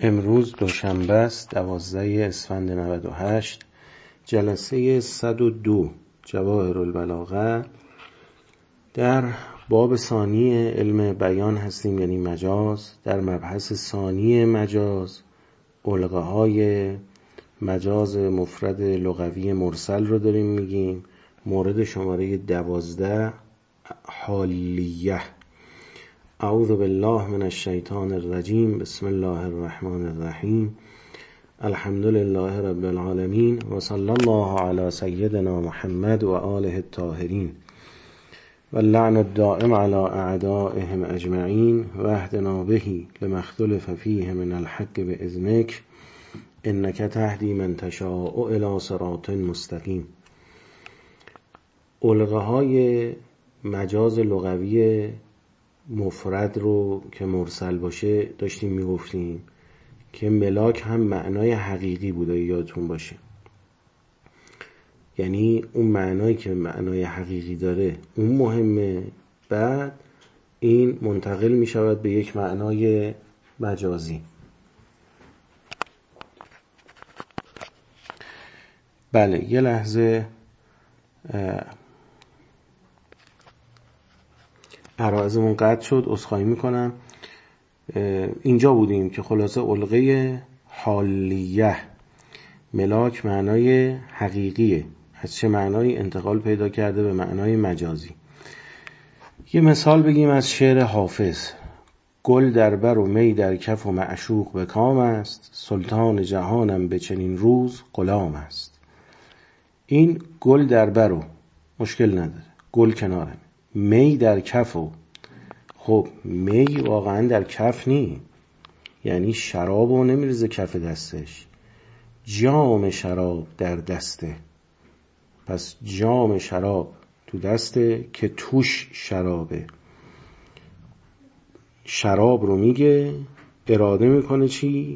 امروز دوشنبه است 12 اسفند 98 جلسه 102 جواهرالبلاغه در باب ثانی علم بیان هستیم، یعنی مجاز. در مبحث ثانی مجاز علقه های مجاز مفرد لغوی مرسل رو داریم میگیم. مورد شماره 12 حالیه. اعوذ بالله من الشیطان الرجیم. بسم الله الرحمن الرحیم. الحمد لله رب العالمین و صلی الله علی سیدنا محمد و آله الطاهرین و اللعن الدائم علی اعدائهم اجمعین و اهدنا به لما اختلف فیه من الحق باذنک انک تهدی من تشاء الی صراط مستقیم. علقه های مجاز لغوی مفرد رو که مرسل باشه داشتیم میگفتیم که ملاک هم معنای حقیقی بوده، یادتون باشه. یعنی اون معنایی که معنای حقیقی داره اون مهمه، بعد این منتقل می شود به یک معنای مجازی. بله، یه لحظه عرائزمون قطع شد، عذرخواهی میکنم. اینجا بودیم که خلاصه علقه حالیه ملاک معنای حقیقیه، از چه معنای انتقال پیدا کرده به معنای مجازی. یه مثال بگیم از شعر حافظ. گل در بر و می در کف و معشوق به کام است، سلطان جهانم به چنین روز غلام است. این گل در بر و مشکل نداره، گل کنارم، می در کف و خب می واقعا در کف نی، یعنی شرابو نمیریزه کف دستش، جام شراب در دسته. پس جام شراب تو دسته که توش شرابه. شراب رو میگه، اراده میکنه چی؟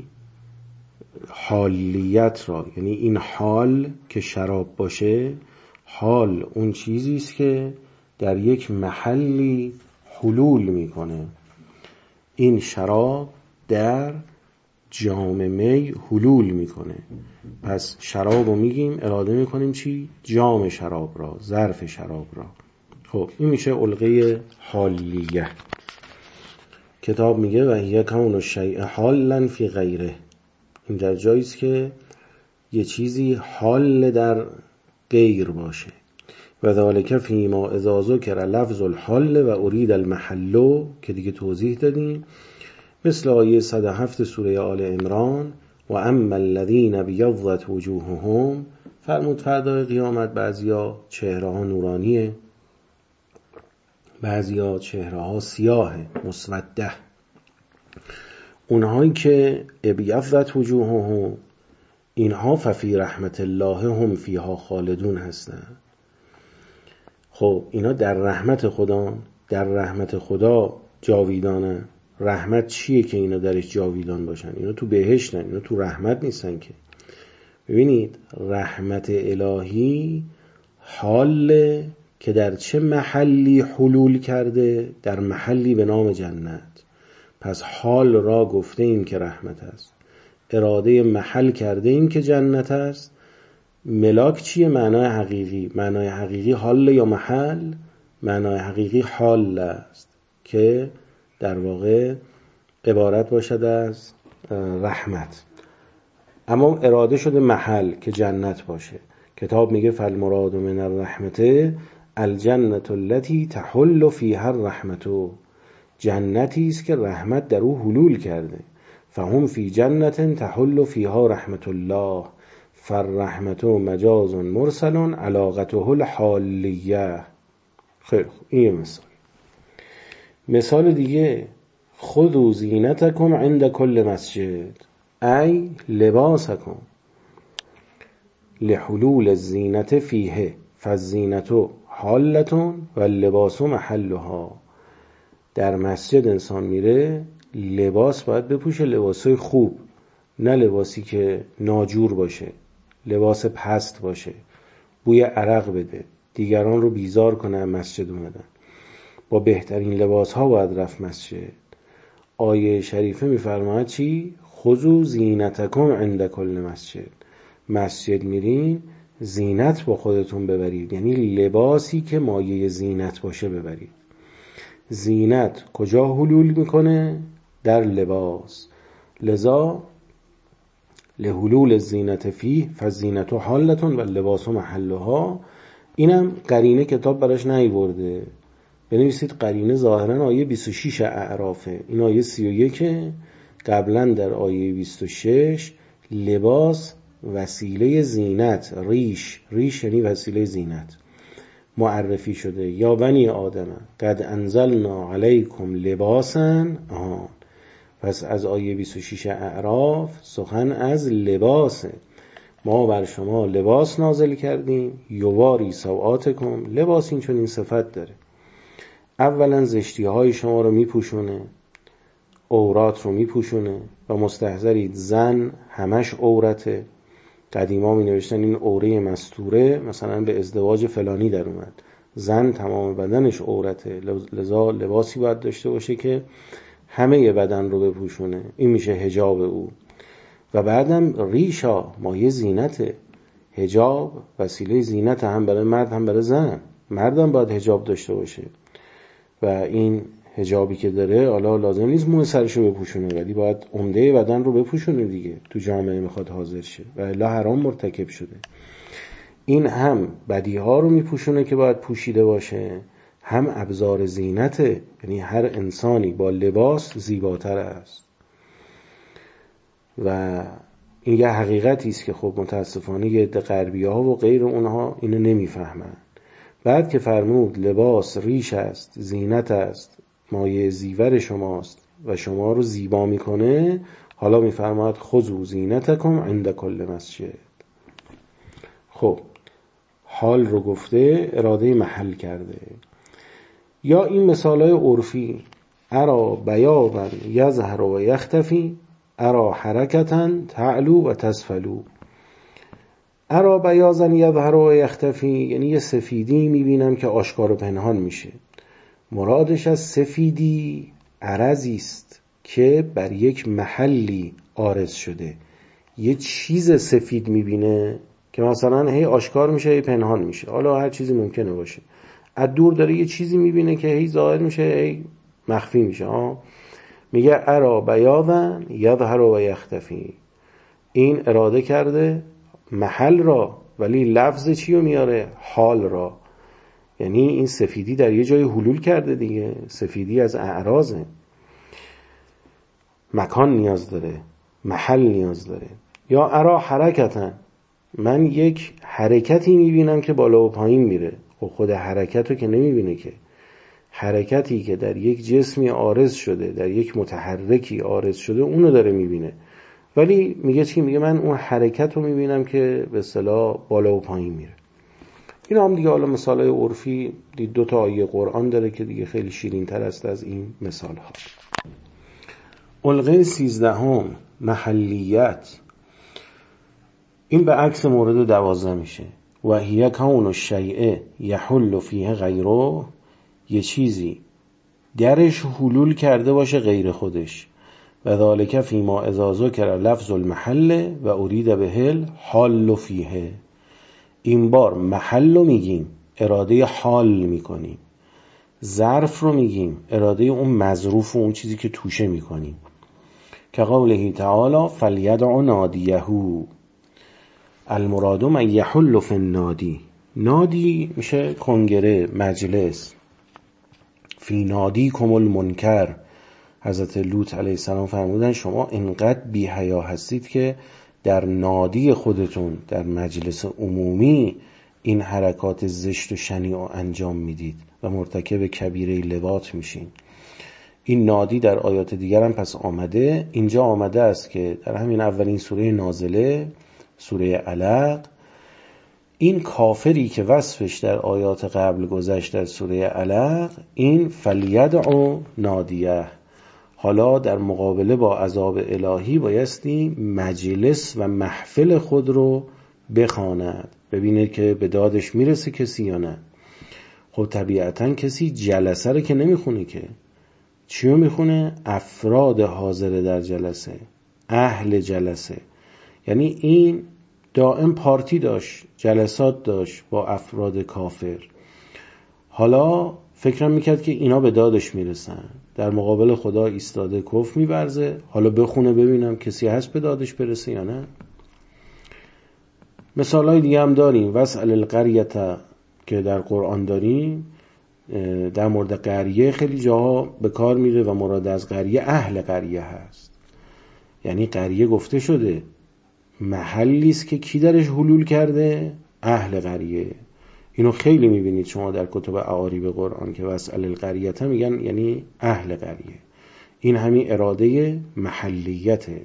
حالیت را، یعنی این حال که شراب باشه، حال اون چیزی است که در یک محلی حلول میکنه. این شراب در جام می حلول میکنه. پس شراب رو میگیم، اراده میکنیم چی؟ جام شراب را، ظرف شراب را. خب این میشه علقه حالیه. کتاب میگه و هی کون الشیء حالا فی غیره. این در جاییست که یه چیزی حال در غیر باشه. و ذالک فیما اذا ذکر لفظ الحال و ارید المحل، که دیگه توضیح دادیم، مثل آیه 107 سوره آل عمران و اما الذین بیضت وجوههم. فرمود فردای قیامت بعضیا چهره ها نورانیه، بعضیا چهره ها سیاهه مسوده. اونهایی که بیضت وجوههم، اینها ففی رحمت الله هم فیها خالدون هستن. خب اینا در رحمت خدا، در رحمت خدا جاویدانه. رحمت چیه که اینا درش جاویدان باشن؟ اینا تو بهشتن، اینا تو رحمت نیستن که. ببینید رحمت الهی حال که در چه محلی حلول کرده؟ در محلی به نام جنت. پس حال را گفته ایم که رحمت است، اراده محل کرده ایم که جنت است. ملاک چیه؟ معنای حقیقی. معنای حقیقی حال یا محل؟ معنای حقیقی حال است که در واقع عبارت باشد از رحمت، اما اراده شده محل که جنت باشه. کتاب میگه فالمراد من الرحمت الجنة التي تحل فيها الرحمة. جنتی است که رحمت در او حلول کرده. فهم فی جنة تحل فيها رحمت الله فالرحمت مجاز مرسل علاقته الحالیه. خیلی این مثال. مثال دیگه، خذوا زینتکم عند کل مسجد ای لباسکم لحلول الزینت فیه فالزینت حالتون و اللباس محلها. در مسجد انسان میره، لباس باید بپوشه، لباسای خوب، نه لباسی که ناجور باشه، لباس پست باشه، بوی عرق بده، دیگران رو بیزار کنه مسجد اومدن. با بهترین لباس ها باید رفت مسجد. آیه شریفه میفرماید چی؟ خذوا زینتکم عند کل مسجد. مسجد میرین زینت با خودتون ببرید، یعنی لباسی که مایه زینت باشه ببرید. زینت کجا حلول میکنه؟ در لباس. لذا لحلول الزینت فیه فالزینت حالة و اللباس محلها. اینم قرینه کتاب براش نیورده، بنویسید قرینه ظاهرا آیه 26 اعرافه، این آیه 31. قبلا در آیه 26 لباس وسیله زینت، ریش یعنی وسیله زینت معرفی شده. یا بنی آدم قد انزلنا علیکم لباسا. پس از آیه 26 اعراف سخن از لباسه. ما بر شما لباس نازل کردیم یواری سوآتکم. لباس این چون این صفت داره، اولا زشتی های شما رو میپوشونه، عورات رو میپوشونه و مستحضرید زن همش عورته. قدیما می نوشتن این عوره مستوره مثلا به ازدواج فلانی در اومد، زن تمام بدنش عورته، لذا لباسی باید داشته باشه که همه بدن رو بپوشونه، این میشه حجاب او. و بعدم ریشا مایه زینته، حجاب وسیله زینت هم برای مرد هم برای زن. مردم باید حجاب داشته باشه و این حجابی که داره حالا لازم نیست موی سرشو بپوشونه، ولی باید عمده بدن رو بپوشونه دیگه، تو جامعه میخواد حاضر شه و الا حرام مرتکب شده. این هم بدیها رو میپوشونه که باید پوشیده باشه، هم ابزار زینته، یعنی هر انسانی با لباس زیباتر است. و این یه حقیقتی است که خب متاسفانه یه عده غربی‌ها و غیر اونها اینو نمیفهمن. بعد که فرمود لباس ریش است، زینت است، مایه زیور شماست و شما رو زیبا میکنه، حالا میفرماد خذوا زینتکم عند کل مسجد. خب حال رو گفته، اراده محل کرده. یا این مثالای عرفی، ارا بیاضا یظهر و یختفی، ارا حرکتا تعلو و تسفلو. ارا بیاضا یظهر و یختفی یعنی یه سفیدی میبینم که آشکار و پنهان میشه. مرادش از سفیدی عرضی است که بر یک محلی عارض شده. یه چیز سفید میبینه که مثلا هی آشکار میشه هی پنهان میشه، حالا هر چیزی ممکنه باشه. از دور داره یه چیزی میبینه که هی ظاهر میشه هی مخفی میشه. میگه ارا بیاضا یظهر و یختفی. این اراده کرده محل را، ولی لفظ چی رو میاره؟ حال را. یعنی این سفیدی در یه جای حلول کرده دیگه، سفیدی از اعراضه، مکان نیاز داره، محل نیاز داره. یا ارا حرکتا، من یک حرکتی میبینم که بالا و پایین میره. خود حرکت رو که نمیبینه که، حرکتی که در یک جسمی عارض شده، در یک متحرکی عارض شده، اونو داره میبینه. ولی میگه چی؟ میگه من اون حرکت رو میبینم که به اصطلاح بالا و پایین میره. این هم دیگه حالا مثالای عرفی 2 تا آیه قرآن داره که دیگه خیلی شیرین تر است از این مثال ها. الغه 13 محلیت. این به عکس مورد 12 میشه. و هی کون الشیء یحل فیه غیره، یه چیزی درش حلول کرده باشه غیر خودش. و ذالک فیما اذا ذکر لفظ المحل و ارید به حال فیه. این بار محل رو میگیم، اراده حال میکنیم. ظرف رو میگیم، اراده اون مظروف و اون چیزی که توشه میکنیم. که قوله تعالی فلیدع نادیه، المراد من یحل فی النادی. نادی میشه کنگره، مجلس. فی نادیکم المنکر. حضرت لوط علیه السلام فرمودن شما اینقدر بی حیا هستید که در نادی خودتون، در مجلس عمومی این حرکات زشت و شنیع رو انجام میدید و مرتکب کبیره لواط میشین. این نادی در آیات دیگر هم پس آمده. اینجا آمده است که در همین اولین سوره نازله، سوره علق، این کافری که وصفش در آیات قبل گذشت در سوره علق، این فلیدع نادیه، حالا در مقابله با عذاب الهی بایستی مجلس و محفل خود رو بخواند، ببینه که به دادش میرسه کسی یا نه. خب طبیعتا کسی جلسه رو که نمیخونه، که چیو میخونه؟ افراد حاضر در جلسه. اهل جلسه. یعنی این دائم پارتی داشت، جلسات داشت با افراد کافر. حالا فکرم میکرد که اینا به دادش میرسن، در مقابل خدا ایستاده کفر میورزه، حالا بخونه ببینم کسی هست به دادش برسه یا نه. مثالای دیگه هم داریم. واسأل القریة که در قرآن داریم، در مورد قریه خیلی جاها به کار میره و مراد از قریه اهل قریه هست. یعنی قریه گفته شده محلی است که کی درش حلول کرده؟ اهل قریه. اینو خیلی میبینید شما در کتب اعاریب قرآن که واسأل القریة میگن یعنی اهل قریه. این همین اراده محلیته.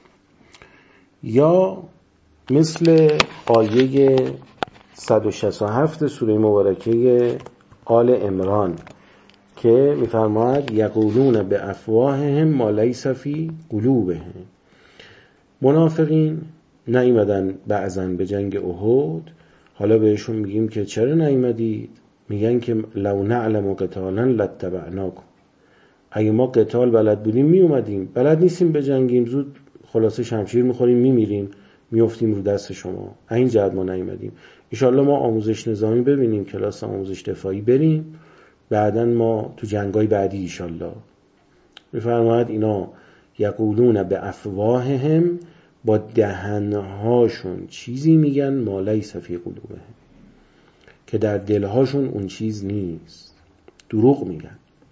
یا مثل آیه 167 سوره مبارکه آل عمران که میفرماید یقولون به افواههم ما لیس فی قلوبهم. منافقین نیامدن بعضن به جنگ احد، حالا بهشون میگیم که چرا نیامدید؟ میگن که لو نعلم قتالا لاتبعناکم، اگه ما قتال بلد بودیم میومدیم، بلد نیستیم به جنگیم، زود خلاصه شمشیر میخوریم میمیریم میافتیم رو دست شما، این جهت ما نیامدیم. انشالله ما آموزش نظامی ببینیم، کلاس آموزش دفاعی بریم، بعداً ما تو جنگای بعدی انشالله. میفرماید اینا یقولون به افواههم، با دهنهاشون چیزی میگن ما لیس فی قلوبهم، که در دلهاشون اون چیز نیست، دروغ میگن.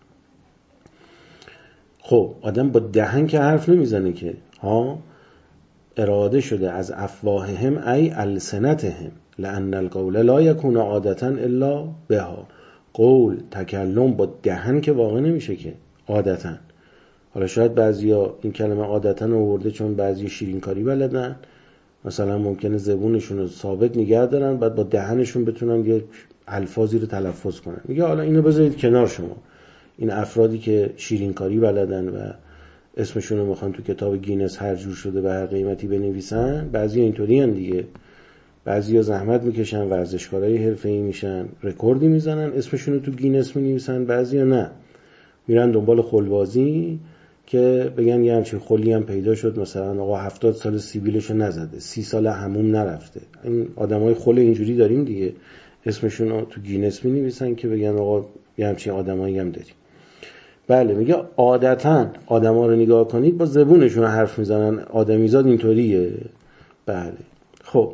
خب آدم با دهن که حرف نمیزنه که ها، اراده شده از افواههم ای السنتهم لان القول لا یکون عادتا الا بها. قول تکلم با دهن که واقع نمیشه که عادتا. حالا شاید بعضیا این کلمه عادتا آورده چون بعضی شیرینکاری بلدن، مثلا ممکنه زبونشون رو ثابت نگه دارن بعد با دهنشون بتونن یه الفاظی رو تلفظ کنن. میگه حالا اینو بذارید کنار، شما این افرادی که شیرینکاری بلدن و اسمشون رو میخوان تو کتاب گینس هر جور شده به هر قیمتی بنویسن، بعضی اینطوری هن دیگه، بعضی ها زحمت میکشن، ورزشکارای حرفه‌ای میشن، رکوردی میزنن، اسمشون رو تو گینس مینویسن، بعضی ها نه، میرن دنبال خلبازی که بگن یه همچین خلی هم پیدا شد، مثلا آقا 70 سال سیبیلشو نزده، 30 سال حموم نرفته. این آدمای خل اینجوری داریم دیگه، اسمشون رو تو گینس مینویسن که بگن آقا یه همچین آدمایی هم داریم. بله، میگه عادتاً آدما رو نگاه کنید با زبونشون حرف میزنن، آدمیزاد اینطوریه. بله خب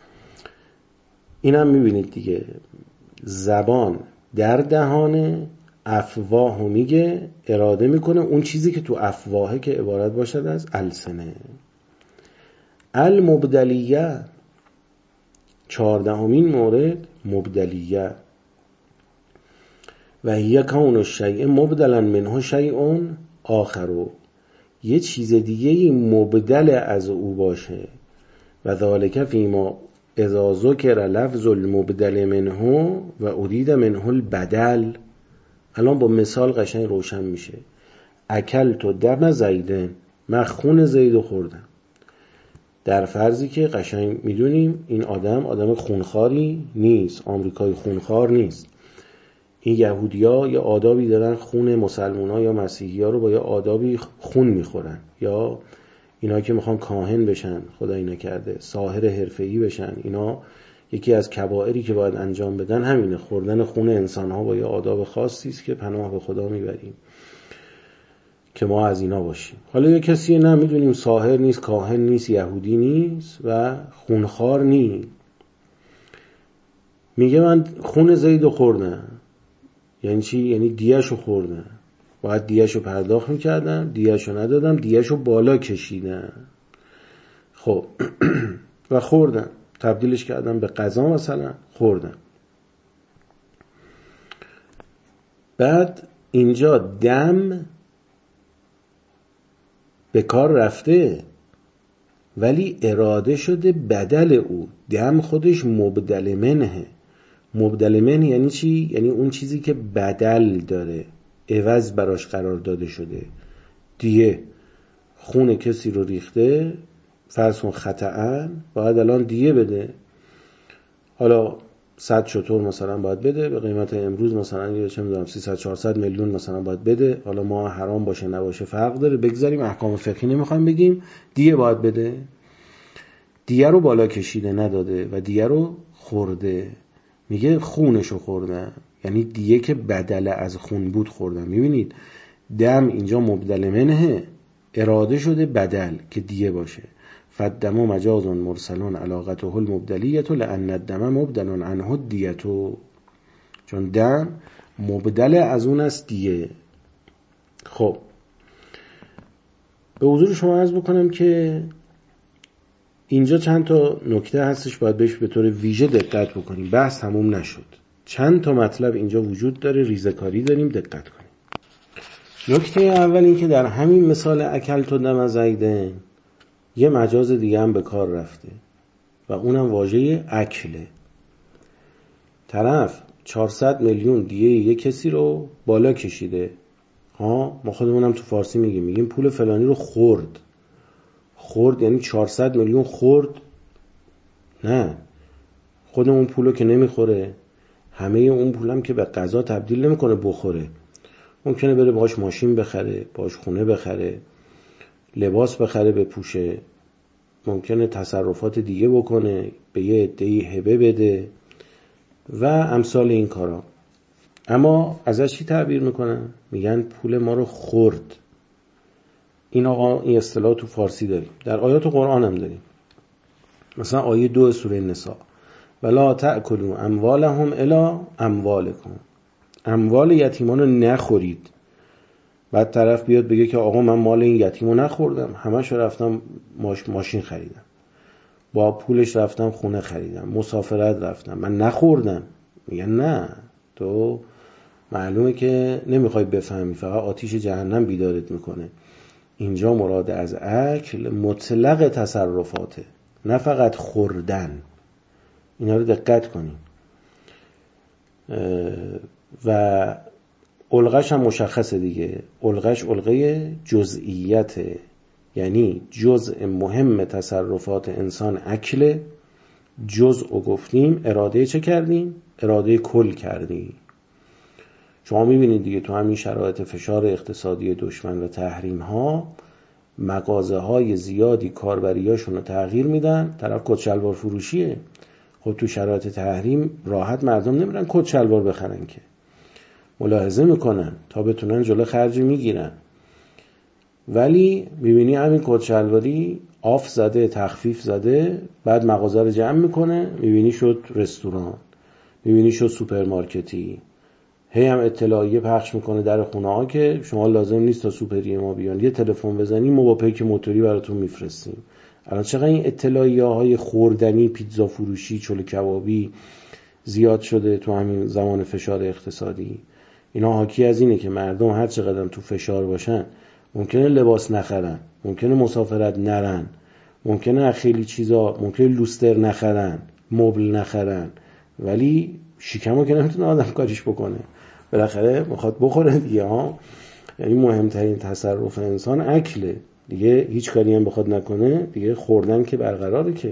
اینم میبینید دیگه، زبان در دهانه، افواهو میگه، اراده میکنه اون چیزی که تو افواهه که عبارت باشد از السنه. المبدلیه، 14مین مورد، مبدلیه و هی کون الشیء مبدلا منه شیء آخر، یه چیز دیگه مبدل از او باشه. و ذالک فیما اذا ذکر لفظ المبدل منه و ارید منه البدل. الان با مثال قشنگ روشن میشه. اکلت دم زیدن، من خون زیدو خوردم. در فرضی که قشنگ میدونیم این آدم خونخواری نیست، آمریکایی خونخوار نیست. این یهودی‌ها یه آدابی دارن، خون مسلمان‌ها یا مسیحی‌ها رو با یه آدابی خون میخورن، یا اینا که میخوان کاهن بشن، خدای نکرده ساحر حرفه‌ای بشن، اینا یکی از کبائری که باید انجام بدن همینه، خوردن خون انسان‌ها با یه آداب خاصی است که پناه به خدا میبریم که ما از اینا باشیم. حالا یه کسی نمیدونیم ساحر نیست، کاهن نیست، یهودی نیست و خونخوار نیست، میگه من خون زیدو خوردم. یعنی چی؟ یعنی دیهشو خوردم، باید دیهشو پرداخت میکردم، دیهشو ندادم، دیهشو بالا کشیدم. خب و خوردم، تبدیلش کردم به غذا، مثلا خوردم. بعد اینجا دم به کار رفته ولی اراده شده بدل او. دم خودش مبدل منه. مبدل من یعنی چی؟ یعنی اون چیزی که بدل داره، عوض براش قرار داده شده. دیه خون کسی رو ریخته، فرض کن خطأن، باید الان دیه بده. حالا 100 شتر مثلا باید بده، به قیمت امروز مثلا یه چه می‌دونم 300-400 میلیون مثلا باید بده. حالا ما حرام باشه نباشه فرق داره، بگذاریم احکام فقهی نمیخوایم بگیم. دیه باید بده، دیه رو بالا کشیده نداده و دیه رو خورده، میگه خونشو خوردن، یعنی دیه که بدل از خون بود خوردن. میبینید دم اینجا مبدل منه، اراده شده بدل که دیه باشه. فالدم مجاز مرسل علاقته المبدلیه لان الدم مبدل عنه الدیه، چون دم مبدل از اون است دیه. خب به حضور شما عرض بکنم که اینجا چند تا نکته هستش باید بهش به طور ویژه دقت بکنیم. بحث تموم نشد، چند تا مطلب اینجا وجود داره، ریزه‌کاری داریم، دقت کنیم. نکته اول این که در همین مثال اکلت دم زیدن یه مجاز دیگه هم به کار رفته و اونم واژه اکله. طرف 400 میلیون دیگه یه کسی رو بالا کشیده، ما خودمونم تو فارسی میگیم پول فلانی رو خورد. خورد یعنی 400 میلیون خورد؟ نه، خود اون پولو که نمیخوره، همه اون پولم که به غذا تبدیل نمیکنه بخوره. ممکنه بره باهاش ماشین بخره، باهاش خونه بخره، لباس بخره بپوشه، ممکنه تصرفات دیگه بکنه، به یه عده‌ای هبه بده و امثال این کارا. اما ازش چی تعبیر میکنن؟ میگن پول ما رو خورد. این آقا این اصطلاح تو فارسی داریم، در آیات قرآن هم داریم. مثلا آیه 2 سوره نساء ولا تأکلوا اموالهم الی اموالکم، اموال یتیمان رو نخورید. بعد طرف بیاد بگه که آقا من مال این یتیمو نخوردم، همش رفتم ماشین خریدم، با پولش رفتم خونه خریدم، مسافرت رفتم، من نخوردم. میگن نه، تو معلومه که نمیخوای بفهمی، فقط آتیش جهنم بیدارت میکنه. اینجا مراد از اکل مطلق تصرفاته، نه فقط خوردن. اینا رو دقت کنیم. و علقش هم مشخصه دیگه، علقش علقه جزئیته، یعنی جزء مهم تصرفات انسان اکل. جزء گفتیم، اراده چه کردیم؟ اراده کل کردیم. شما میبینید دیگه تو همین شرایط فشار اقتصادی دشمن و تحریم ها، مغازه های زیادی کاربریاشون رو تغییر میدن، طرف کت شلوار فروشیه. خب تو شرایط تحریم راحت مردم نمیرن کت شلوار بخرن که، ملاحظه میکنن تا بتونن جلو خرج میگیرن. ولی میبینی همین کت شلواری آف زده، تخفیف زده، بعد مغازه رو جمع میکنه، میبینی شد رستوران، میبینی شد سوپرمارکتی. هی هم اطلاعیه پخش میکنه در خونه ها که شما لازم نیست تا سوپری ما بیان، یه تلفن بزنی ما با پیک موتوری براتون میفرستیم. الان چقدر این اطلاعیه های خوردنی، پیتزا فروشی، چلو کبابی زیاد شده تو همین زمان فشار اقتصادی. اینا حاکی از اینه که مردم هر چقدر تو فشار باشن ممکنه لباس نخرن، ممکنه مسافرت نرن، ممکنه خیلی چیزا، ممکنه لوستر نخرن، مبل نخرن، ولی شکمو که نمیتونه آدم کاریش بکنه، بالاخره میخواد بخوره دیگه ها. یعنی مهمترین تصرف انسان اکله دیگه، هیچ کاری هم بخواد نکنه دیگه، خوردن که برقراره که.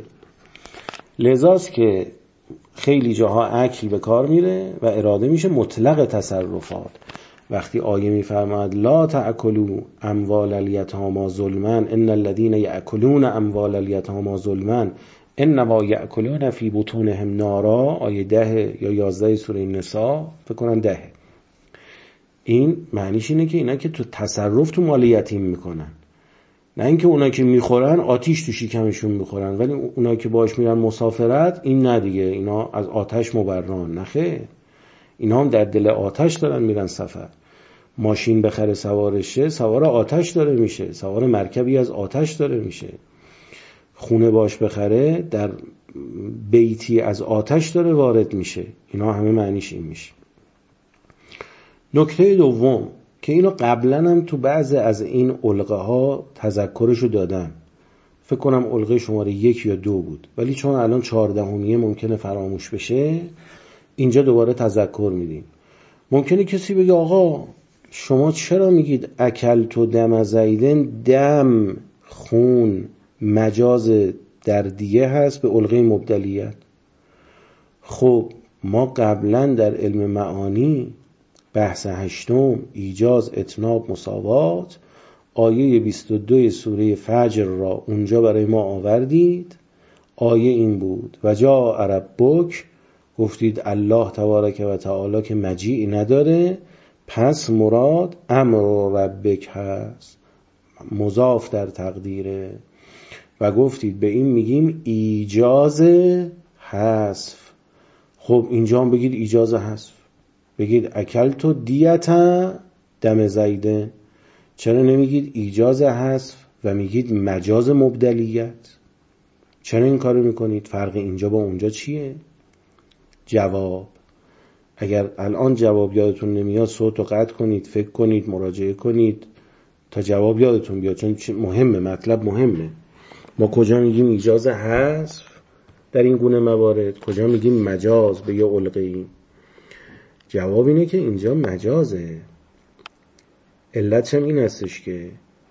لذاست که خیلی جاها اکل به کار میره و اراده میشه مطلق تصرفات. وقتی آیه میفرماد لا تأکلوا اموال الیتامی ظلما ان الذين یأکلون اموال الیتامی ظلما انما یأکلون فی بطونهم نارا، آیه 10 یا 11 سوره نساء، فکر کنم 10. این معنیش اینه که اینا که تو تصرف تو مال یتیم میکنن، نه اینکه اونا که میخورن آتیش تو شکمشون میخورن، ولی اونا که باش میرن مسافرت این نه دیگه، اینا از آتش مبران. نخه، اینا هم در دل آتش دارن میرن سفر. ماشین بخره سوارشه، سوار آتش داره میشه، سوار مرکبی از آتش داره میشه. خونه باش بخره، در بیتی از آتش داره وارد میشه. اینا همه معنیش این میشه. نکته دوم که اینو قبلا هم تو بعض از این علقه ها تذکرشو دادم، فکر کنم علقه شماره 1 یا 2 بود، ولی چون الان 14 ممکنه فراموش بشه، اینجا دوباره تذکر میدیم. ممکنه کسی بگه آقا شما چرا میگید اکلت دم زیدن؟ دم، خون، مجاز در دیه هست به علقه مبدلیت. خب ما قبلا در علم معانی بحث 8 ایجاز اتناب مساوات آیه 22 سوره فجر را اونجا برای ما آوردید. آیه این بود و جاء ربک، گفتید الله تبارک و تعالی که مجیع نداره، پس مراد امر ربک هست، مضاف در تقدیره. و گفتید به این میگیم ایجاز حذف. خب اینجا هم بگید ایجاز حذف، بگید اکلتو دیتا دم زیدن. چرا نمیگید ایجاز حذف و میگید مجاز مبدلیت؟ چرا این کارو میکنید؟ فرق اینجا با اونجا چیه؟ جواب، اگر الان جواب یادتون نمیاد صوتو قطع کنید، فکر کنید، مراجعه کنید تا جواب یادتون بیاد، چون مهمه، مطلب مهمه. ما کجا میگیم ایجاز حذف در این گونه موارد، کجا میگیم مجاز به یه علقه‌ای؟ جواب اینه که اینجا مجازه. علتش هم این هستش که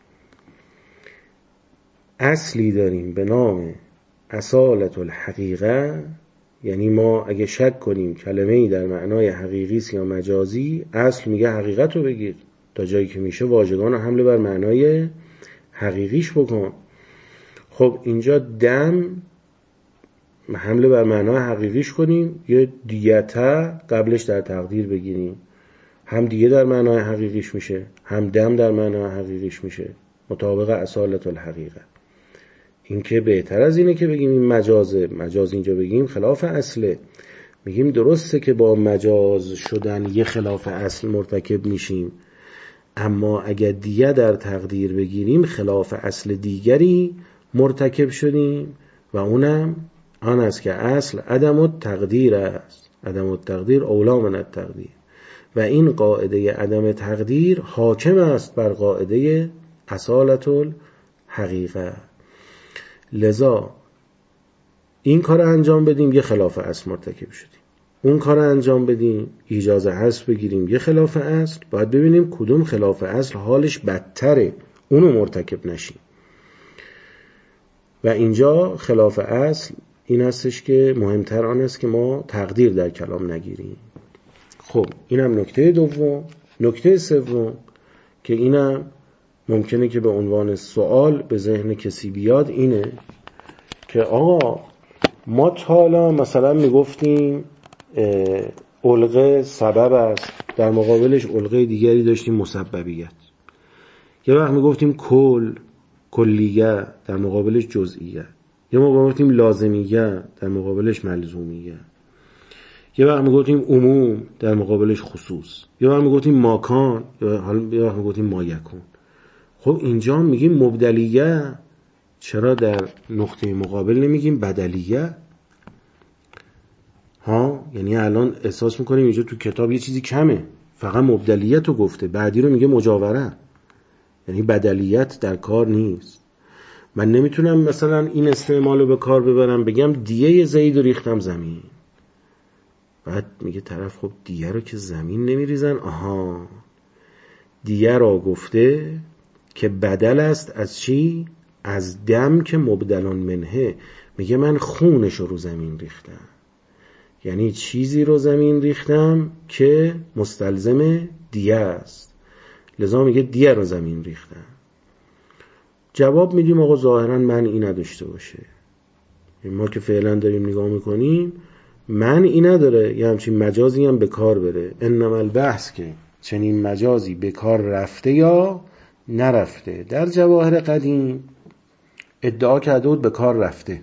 اصلی داریم به نام اصالت الحقیقه، یعنی ما اگه شک کنیم کلمه‌ای در معنای حقیقی است یا مجازی، اصل میگه حقیقت رو بگیر، تا جایی که میشه واژگان رو حمله بر معنای حقیقیش بکن. خب اینجا دم حمله بر معنای حقیقیش کنیم، یه دیتا قبلش در تقدیر بگیریم، هم دیگه در معنای حقیقیش میشه، هم دم در معنای حقیقیش میشه، مطابق اصالت الحقیقه. این که بهتر از اینه که بگیم این مجازه. مجاز اینجا بگیم خلاف اصله. میگیم درسته که با مجاز شدن یه خلاف اصل مرتکب میشیم، اما اگر دیگه در تقدیر بگیریم خلاف اصل دیگری مرتکب شدیم و اونم آن است که اصل عدم التقدیر است. عدم التقدیر اولا من التقدیر، و این قاعده عدم تقدیر حاکم است بر قاعده اصالت الحقیقه. لذا این کار انجام بدیم یه خلاف اصل مرتکب شدیم، اون کار انجام بدیم ایجاز حذف بگیریم یه خلاف اصل، باید ببینیم کدوم خلاف اصل حالش بدتره، اونو مرتکب نشیم. و اینجا خلاف اصل این هستش که مهمتر آن است که ما تقدیر در کلام نگیریم. خب اینم نکته دوم. نکته سوم که اینم ممکنه که به عنوان سوال به ذهن کسی بیاد اینه که آقا ما تا حالا مثلا میگفتیم علقه سبب است، در مقابلش علقه دیگری داشتیم مسببیت. یه وقت میگفتیم کلیه، در مقابلش جزئیه. یه موقع میگفتیم لازمیه، در مقابلش ملزومیه. یه وقت میگفتیم عموم، در مقابلش خصوص. یه وقت میگفتیم ماکان، یه وقت میگفتیم مایکون. خب اینجا میگیم مبدلیه، چرا در نقطه مقابل نمیگیم بدلیه؟ یعنی الان احساس میکنیم اینجا تو کتاب یه چیزی کمه، فقط مبدلیت رو گفته، بعدی رو میگه مجاوره، یعنی بدلیت در کار نیست. من نمیتونم مثلا این استعمال رو به کار ببرم بگم دیه زید رو ریختم زمین، بعد میگه طرف خب دیه رو که زمین نمیریزن. دیه را گفته که بدل است از چی؟ از دم که مبدلان منه. میگه من خونش رو زمین ریختم، یعنی چیزی رو زمین ریختم که مستلزم دیه است، لذا میگه دیه رو زمین ریختم. جواب میدیم آقا ظاهرا معنی نداشته باشه. ما که فعلا داریم نگاه میکنیم معنی نداره یه همچین مجازی هم به کار بره. انما البحث که چنین مجازی به کار رفته یا نرفته. در جواهر قدیم ادعا کرده بود به کار رفته.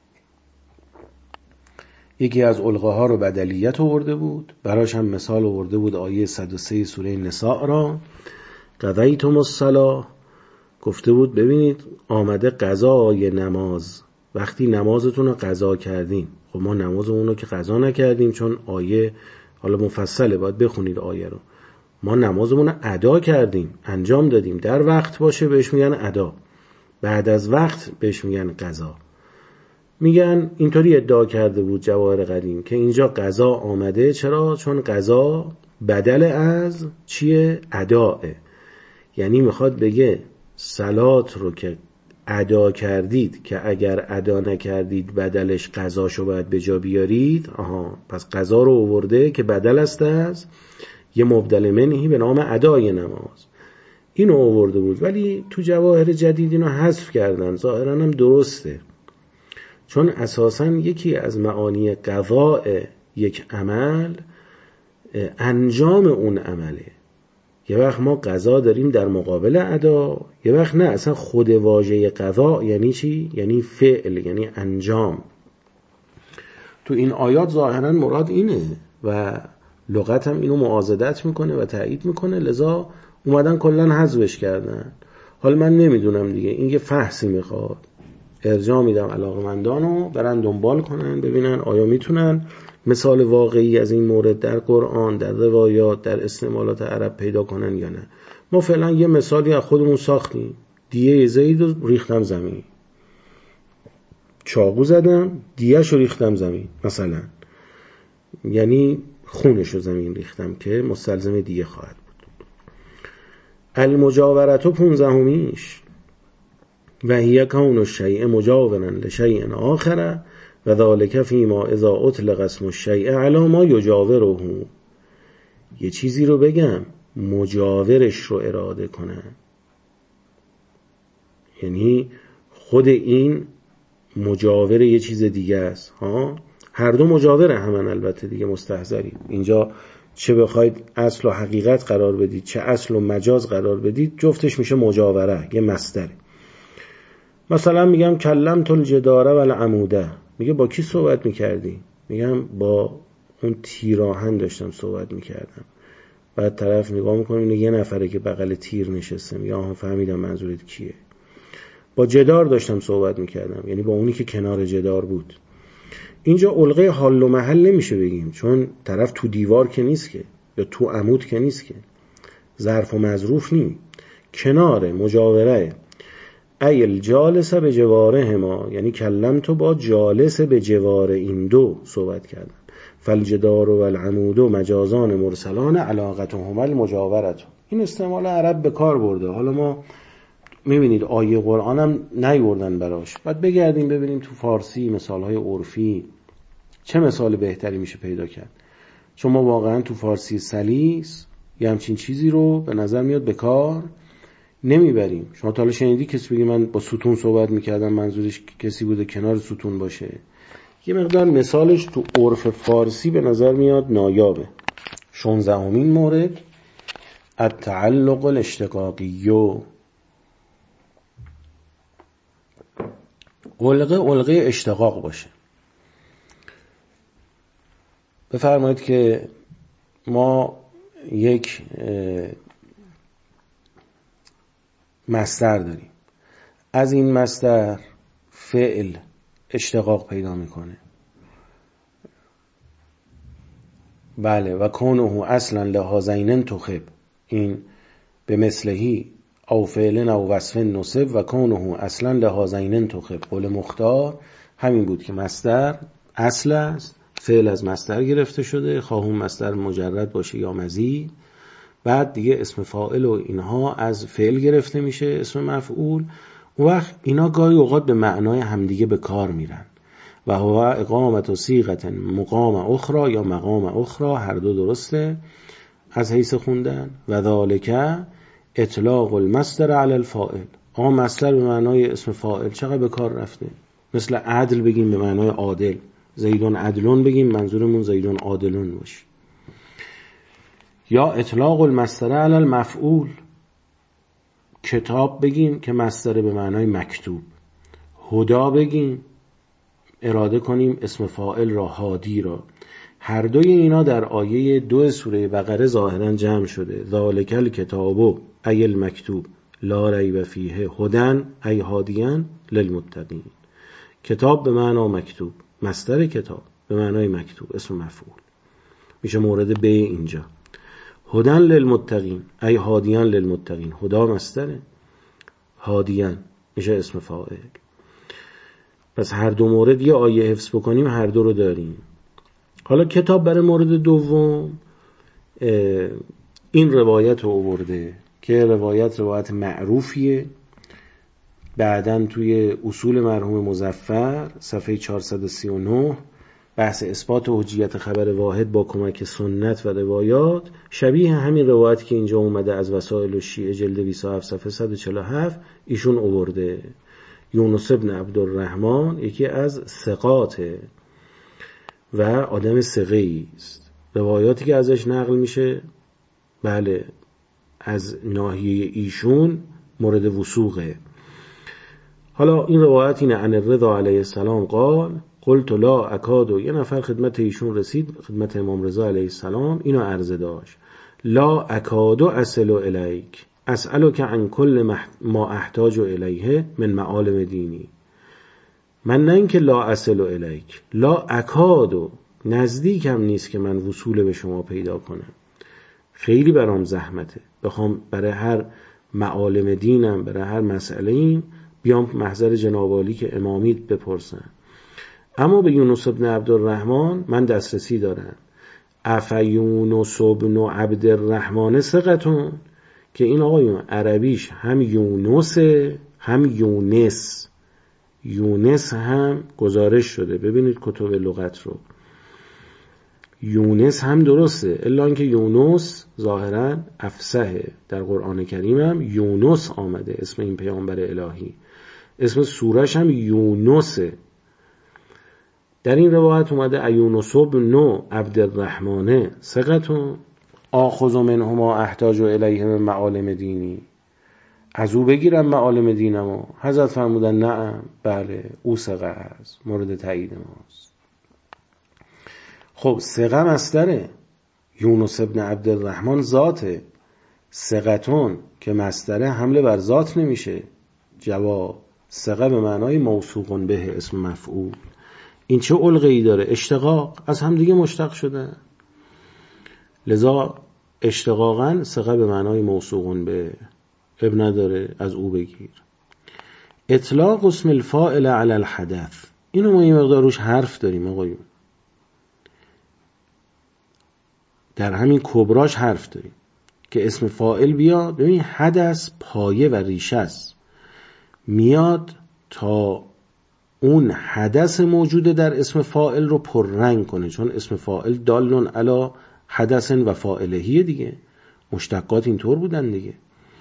یکی از علقه ها رو بدلیت آورده بود، براش هم مثال آورده بود آیه 103 سوره نساء را، قضیتم الصلاة، گفته بود ببینید آمده قضای نماز، وقتی نمازتون رو قضا کردین. خب ما نمازمون رو که قضا نکردیم، چون آیه حالا مفصله باید بخونید آیه رو. ما نمازمون رو ادا کردیم، انجام دادیم، در وقت باشه بهش میگن ادا، بعد از وقت بهش میگن قضا. میگن اینطوری ادعا کرده بود جواهر قدیم که اینجا قضا آمده. چرا؟ چون قضا بدل از چیه؟ اداه. یعنی میخواد بگه صلات رو که ادا کردید که اگر ادا نکردید بدلش قضاشو باید به جا بیارید. پس قضا رو آورده که بدل است از یه مبدل منهی به نام ادای نماز. اینو آورده بود، ولی تو جواهر جدید اینو حذف کردن. ظاهرا هم درسته، چون اساساً یکی از معانی قضاء یک عمل انجام اون عمله. یه وقت ما قضا داریم در مقابل ادا، یه وقت نه، اصلا خود واژه قضا یعنی چی؟ یعنی فعل، یعنی انجام. تو این آیات ظاهرا مراد اینه و لغت هم اینو معاضدت میکنه و تایید میکنه، لذا اومدن کلن حذفش کردن. حالا من نمیدونم دیگه، این یه فحصی میخواد، ارجاع میدم علاقمندانو برن دنبال کنن ببینن آیا میتونن مثال واقعی از این مورد در قرآن، در روایات، در استعمالات عرب پیدا کنن یا نه. ما فعلا یه مثالی از خودمون ساختیم. دیه زید رو ریختم زمین، چاقو زدم دیه‌شو ریختم زمین مثلا، یعنی خونشو زمین ریختم که مستلزم دیه خواهد بود. المجاورتو 15میش و هی کون الشیء مجاورا لشیء آخر و ذالک فیما اذا اطلق اسم الشیء علی ما یجاوره. یه چیزی رو بگم مجاورش رو اراده کنن، یعنی خود این مجاور یه چیز دیگه است. هر دو مجاوره همن، البته دیگه مستحضری. اینجا چه بخواید اصل و حقیقت قرار بدید، چه اصل و مجاز قرار بدید، جفتش میشه مجاوره، یه مصدره. مثلا میگم کلمت الجدار و العموده، میگه با کی صحبت میکردی؟ میگم با اون تیراهن داشتم صحبت میکردم. بعد طرف نگاه میکنه میگه یه نفره که بغل تیر نشسته، میگه آها فهمیدم منظورت کیه. با جدار داشتم صحبت میکردم، یعنی با اونی که کنار جدار بود. اینجا علقه حال و محل نمیشه بگیم، چون طرف تو دیوار که نیست که، یا تو عمود که نیست که، ظرف و مظروف نیم، کنار مجاوره. ایل جالس به جواره ما، یعنی کلم تو با جالس به جوار این دو صحبت کردم. فالجدار و العمود و مجازان مرسلان علاقتهم المجاورت. این استعمال عرب به کار برده. حالا ما میبینید آیه قرآن هم نیوردن براش، بعد بگردیم ببینیم تو فارسی مثالهای عرفی چه مثال بهتری میشه پیدا کرد. چون ما واقعا تو فارسی سلیس یه همچین چیزی رو به نظر میاد به کار نمیبریم. شما تا حالا شنیدی کسی بگه من با ستون صحبت میکردم منظورش کسی بوده کنار ستون باشه؟ یه مقدار مثالش تو عرف فارسی به نظر میاد نایابه. 16مین مورد التعلق الاشتقاقی. علقه اشتقاق باشه. بفرمایید که ما یک مصدر داریم، از این مصدر فعل اشتقاق پیدا میکنه. بله، و کونه اصلا لهذین انتخب، این به مثلهی او فعل او وصف نصب و کونه اصلا لهذین انتخب. قول مختار همین بود که مصدر اصل است، فعل از مصدر گرفته شده، خواهون مصدر مجرد باشه یا مزید. بعد دیگه اسم فاعل و اینها از فعل گرفته میشه، اسم مفعول. اون وقت اینا گاهی اوقات به معنای همدیگه به کار میرن. و هو اقامت و صیغت مقام اخرى یا مقام اخرى، هر دو درسته از حیث خوندن. و ذالک اطلاق المصدر علی الفاعل. مصدر به معنای اسم فاعل چقدر به کار رفته. مثل عدل بگیم به معنای عادل، زیدون عدلون بگیم منظورمون زیدون عادلون باشه. یا اطلاق المصدر علی المفعول، کتاب بگیم که مصدر به معنای مکتوب، هدا بگیم اراده کنیم اسم فاعل را، هادی را. هر دوی اینا در آیه 2 سوره بقره ظاهرا جمع شده. ذالک الکتاب ای المکتوب لا ریب فیه هدن ای هادیان للمتقین. کتاب به معنای مکتوب، مصدر کتاب به معنای مکتوب، اسم مفعول میشه مورد ب اینجا. هدن للمتقین ای هادیان للمتقین، هدا مصدره، هادیان میشه اسم فاعل. پس هر دو مورد یه آیه حفظ بکنیم هر دو رو داریم. حالا کتاب برای مورد دوم این روایت رو آورده که روایت معروفیه، بعدن توی اصول مرحوم مظفر صفحه 439 بحث اثبات حجیت خبر واحد با کمک سنت و روایات، شبیه همین روایت که اینجا اومده از وسائل الشیعه جلد 27 صفحه 147 ایشون آورده. یونس ابن عبدالرحمن یکی از ثقاته و آدم ثقه‌ای است. روایاتی که ازش نقل میشه بله از ناحیه ایشون مورد وثوقه. حالا این روایت اینه: عن الرضا علیه السلام قال قلت لا اکادو، یه نفر خدمت ایشون رسید، خدمت امام رضا علیه السلام، اینو عرضه داشت: لا اکادو اصل الیک اسألک عن کل ما احتاج الیه من معالم دینی. من نه اینکه لا اصل الیک، لا اکادو، نزدیکم نیست که من وصول به شما پیدا کنم، خیلی برام زحمته بخوام برای هر معالم دینم، برای هر مسئله این بیام محضر جناب عالی که امامیت بپرسن. اما به یونس ابن عبدالرحمن من دسترسی دارم. یونس ابن عبدالرحمن ثقتون، که این آقایون عربیش هم یونسه هم یونس، یونس هم گزارش شده، ببینید کتب لغت رو، یونس هم درسته، الا اینکه یونس ظاهرا افصحه. در قرآن کریم هم یونس آمده، اسم این پیامبر الهی، اسم سورش هم یونسه. در این روایت اومده ایونس ابن عبدالرحمن ثقتون آخذ منهما احتاج الیه من معالم دینی، از او بگیرم معالم دینمو. حضرت فرمودن نعم، بله او ثقه است، مورد تایید ماست. خب ثقه مصدره، یونس ابن عبدالرحمن ذاته، ثقتون که مصدره حمله بر ذات نمیشه. جواب: ثقه به معنای موثوق به، اسم مفعول. این چه علقه‌ای داره؟ اشتقاق، از هم دیگه مشتق شده، لذا اشتقاقاً ثقه به معنای موثوق به، اب نداره از او بگیر. اطلاق اسم الفاعل علی الحدث، اینو ما یه مقدار روش حرف داریم آقایون، در همین کبراش حرف داریم که اسم فاعل بیاد. ببین حدث پایه و ریشه است، میاد تا اون حدث موجوده در اسم فاعل رو پررنگ کنه، چون اسم فاعل دالون علی حدث و فاعلهیه دیگه، مشتقات اینطور بودن دیگه،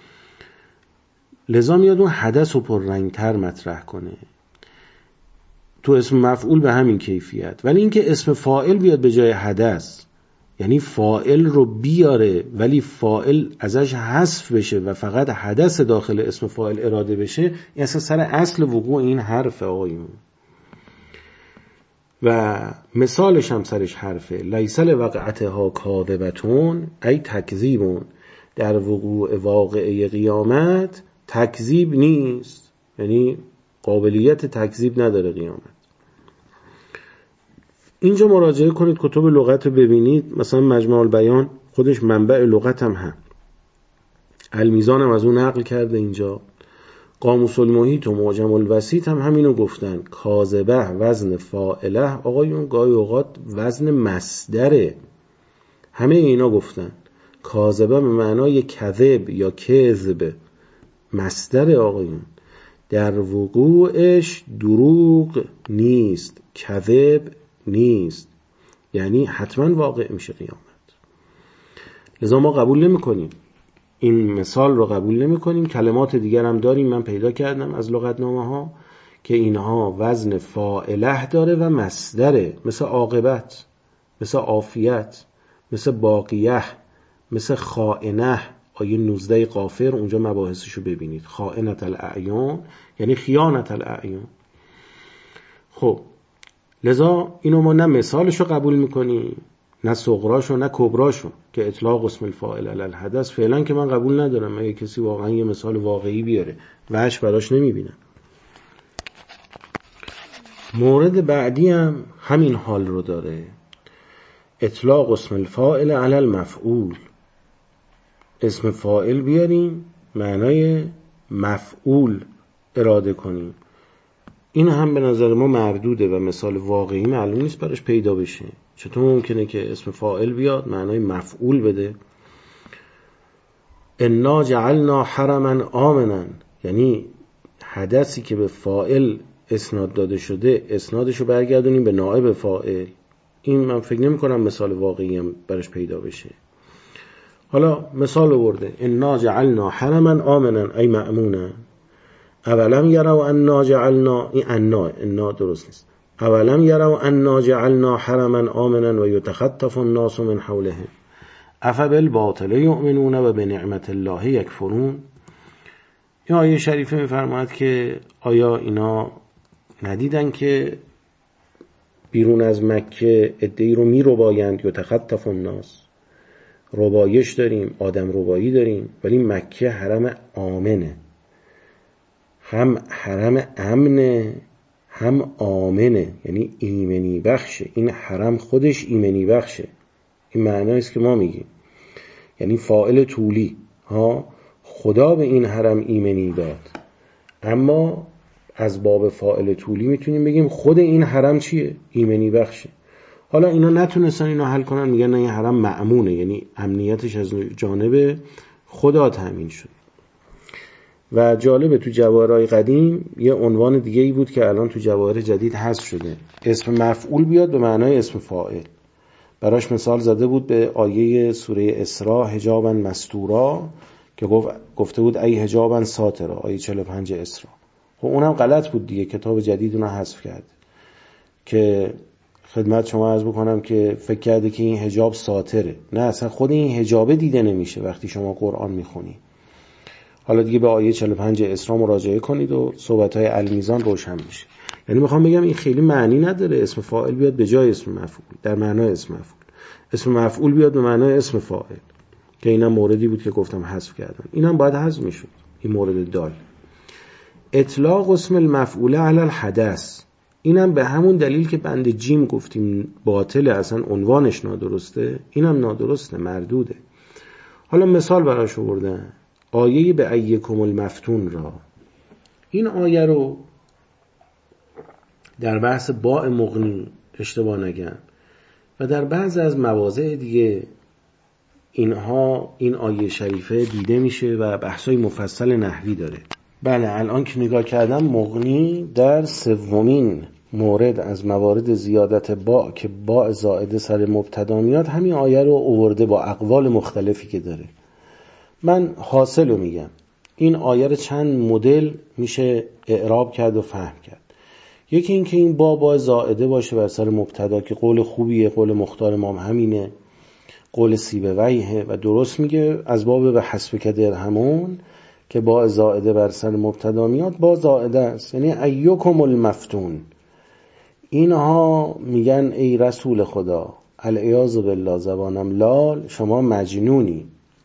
لذا میاد اون حدث رو پررنگ تر مطرح کنه. تو اسم مفعول به همین کیفیت. ولی اینکه اسم فاعل بیاد به جای حدث، یعنی فاعل رو بیاره ولی فاعل ازش حذف بشه و فقط حدث داخل اسم فاعل اراده بشه، این اصلا سر اصل وقوع این حرف آقایون. و مثالش هم سرش حرفه: لیس لوقعتها کاذبتون ای تکذیبون، در وقوع واقعه قیامت تکذیب نیست، یعنی قابلیت تکذیب نداره قیامت. اینجا مراجعه کنید کتب لغت رو ببینید، مثلا مجمع البیان خودش منبع لغت هم المیزان هم از اون نقل کرده، اینجا قاموس المحیط و معجم الوسیط هم همینو گفتن. کاذبه وزن فاعله آقایون گاهی اوقات وزن مصدره، همه اینا گفتن. کاذبه به معنای کذب یا کذب، مصدر آقایون، در وقوعش دروغ نیست، کذب نیست، یعنی حتما واقع میشه قیامت. لذا ما قبول نمی کنیم این مثال رو، قبول نمی کنیم. کلمات دیگر هم داریم، من پیدا کردم از لغتنامه ها که اینها وزن فاعله داره و مصدره، مثل عاقبت، مثل عافیت، مثل باقیه، مثل خائنه. آیه 19 غافر اونجا مباحثشو ببینید، خائنت الاعیان یعنی خیانت الاعیان. خب لذا اینو ما نه مثالشو قبول میکنیم، نه صغراشو نه کبراشو، که اطلاق اسم الفاعل علی الحدث فعلا که من قبول ندارم. اگه کسی واقعا یه مثال واقعی بیاره وحش براش نمیبینم. مورد بعدی هم همین حال رو داره، اطلاق اسم الفاعل علی المفعول. اسم فاعل بیاریم معنای مفعول اراده کنیم، این هم به نظر ما مردوده و مثال واقعی معلوم نیست براش پیدا بشه. چطور ممکنه که اسم فاعل بیاد معنای مفعول بده؟ انا جعلنا حرما آمنا، یعنی حدثی که به فاعل اسناد داده شده اسنادشو برگردونیم به نائب فاعل. این من فکر نمی کنم مثال واقعی هم براش پیدا بشه. حالا مثال آورده انا جعلنا حرما آمنا ای مأمونا اولم یروا انا جعلنا، این انا درست نیست، اولم یروا انا جعلنا حرما آمنا و یتخطف الناس من حولهم افبالباطل یؤمنون و بنعمت الله یکفرون. این آیه شریفه میفرماید که آیا اینا ندیدن که بیرون از مکه عده‌ای رو میربایند، یتخطف الناس، ربایش داریم، آدم ربایی داریم، ولی مکه حرم آمنه، هم حرم امنه هم آمنه، یعنی ایمنی بخشه. این حرم خودش ایمنی بخشه. این معنی است که ما میگیم، یعنی فاعل طولی ها، خدا به این حرم ایمنی داد. اما از باب فاعل طولی میتونیم بگیم خود این حرم چیه؟ ایمنی بخشه. حالا اینا نتونستن اینو حل کنن، میگن نه این حرم مأمونه، یعنی امنیتش از جانب خدا تامین شد. و جالبه تو جواهرهای قدیم یه عنوان دیگه ای بود که الان تو جواهر جدید حذف شده، اسم مفعول بیاد به معنای اسم فاعل. براش مثال زده بود به آیه سوره اسراء حجابا مستورا که گفته بود ای حجابا ساترا، آیه 45 اسراء. خب اونم غلط بود دیگه، کتاب جدید اونو حذف کرد. که خدمت شما عرض بکنم که فکر کرده که این حجاب ساتره. نه، اصلا خود این حجابه دیده نمیشه وقتی شما قرآن میخونی. حالا دیگه به آیه 45 اسراء مراجعه کنید و صحبت‌های المیزان روشن میشه. یعنی میخوام بگم این خیلی معنی نداره اسم فاعل بیاد به جای اسم مفعول در معنای اسم مفعول، اسم مفعول بیاد به معنای اسم فاعل، که اینم موردی بود که گفتم حذف کردم. اینم باید حذف میشد. این مورد دال اطلاق اسم المفعول علی الحدث، اینم به همون دلیل که بند جیم گفتیم باطله، اصلا عنوانش نادرسته، اینم نادرسته، مردوده. حالا مثال براش آوردن، آیه به ایکم المفتون را. این آیه رو در بحث باء مغنی اشتباه نگن و در بعض از مواضع دیگه اینها این آیه شریفه دیده میشه و بحثای مفصل نحوی داره. بله الان که نگاه کردم مغنی در سومین مورد از موارد زیادت باء که باء زائده سر مبتدا میاد همین آیه رو آورده با اقوال مختلفی که داره. من حاصل رو میگم، این آیه رو چند مدل میشه اعراب کرد و فهم کرد. یکی این که این با زائده باشه بر سر مبتدا که قول خوبیه، قول مختار امام همینه، قول سیبویه و درست میگه از باب به حسب که درهمون که با زائده بر سر مبتدا میاد با زائده است، یعنی ایکم المفتون. اینها میگن ای رسول خدا العیاذ بالله زبانم لال، شما مجنونی.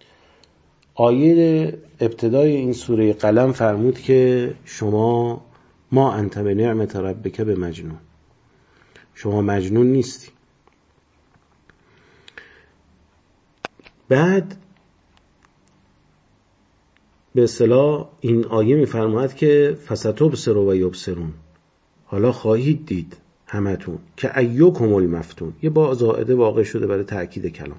آیه ابتدای این سوره قلم فرمود که شما ما انت به نعمت ربک به مجنون، شما مجنون نیستی. بعد به اصطلاح این آیه میفرماید که فستبصر و یبصرون، حالا خواهید دید همتون که ایکم المفتون، یه با زائده واقع شده برای تأکید کلام،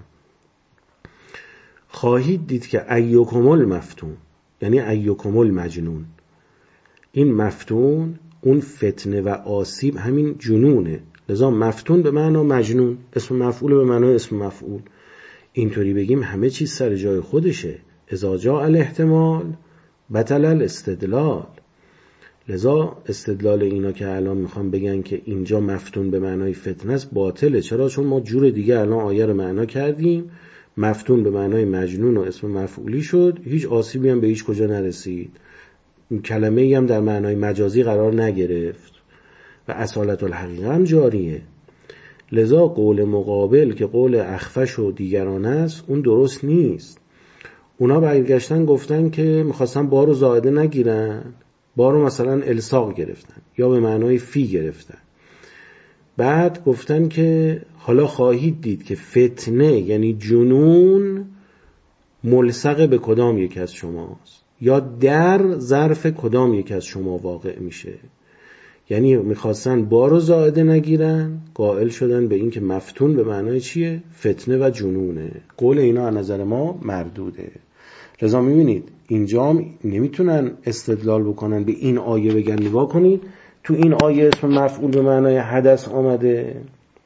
خواهید دید که ایکم المفتون یعنی ایکم المجنون. این مفتون اون فتنه و آسیب همین جنونه، لذا مفتون به معنی مجنون، اسم مفعول به معنی اسم مفعول. اینطوری بگیم همه چیز سر جای خودشه. اذا جاء الاحتمال بطل الاستدلال. لذا استدلال اینا که الان میخوام بگن که اینجا مفتون به معنای فتنه است باطله. چرا؟ چون ما جور دیگه الان آیه رو معنا کردیم، مفتون به معنای مجنون و اسم مفعولی شد، هیچ آسیبی هم به هیچ کجا نرسید، کلمه ای هم در معنای مجازی قرار نگرفت و اصالت الحقیقه هم جاریه. لذا قول مقابل که قول اخفش و دیگران است اون درست نیست. اونا برگشتن گفتن که میخواستن بارو زائده نگیرن، بارو مثلا الساق گرفتن یا به معنای فی گرفتن. بعد گفتن که حالا خواهید دید که فتنه یعنی جنون ملصق به کدام یک از شماست یا در ظرف کدام یک از شما واقع میشه. یعنی میخواستن بارو زائده نگیرن، قائل شدن به این که مفتون به معنای چیه؟ فتنه و جنونه. قول اینا از نظر ما مردوده. لذا میبینید اینجا نمیتونن استدلال بکنن به این آیه بگن نگاه کنید تو این آیه اسم مفعول به معنای حدث آمده،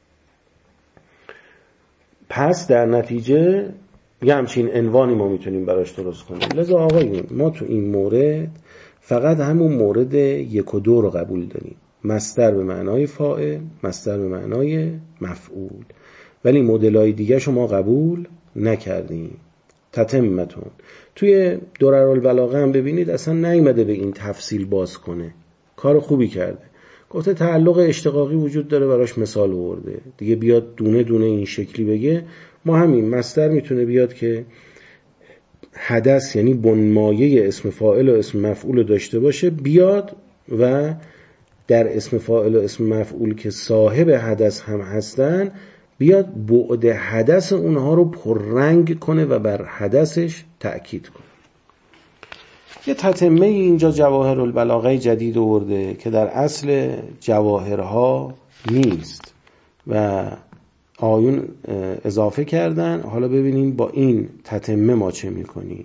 پس در نتیجه یه همچین عنوانی ما میتونیم براش درست کنیم. لذا آقایون ما تو این مورد فقط همون مورد 1 و 2 رو قبول داریم، مصدر به معنای فاعل، مصدر به معنای مفعول، ولی مدل‌های دیگه شما قبول نکردیم. تتمتون توی دررالبلاغه هم ببینید اصلا نیامده به این تفصیل باز کنه، کار خوبی کرده، گفته تعلق اشتقاقی وجود داره، براش مثال آورده دیگه، بیاد دونه دونه این شکلی بگه. ما همین مصدر میتونه بیاد که حدث یعنی بنمایه اسم فاعل و اسم مفعول داشته باشه، بیاد و در اسم فاعل و اسم مفعول که صاحب حدث هم هستن بیاد بعد حدث اونها رو پررنگ کنه و بر حدثش تأکید کنه. یه تتمه اینجا جواهر البلاغه جدید آورده که در اصل جواهرها نیست و آیون اضافه کردن. حالا ببینیم با این تتمه ما چه میکنیم.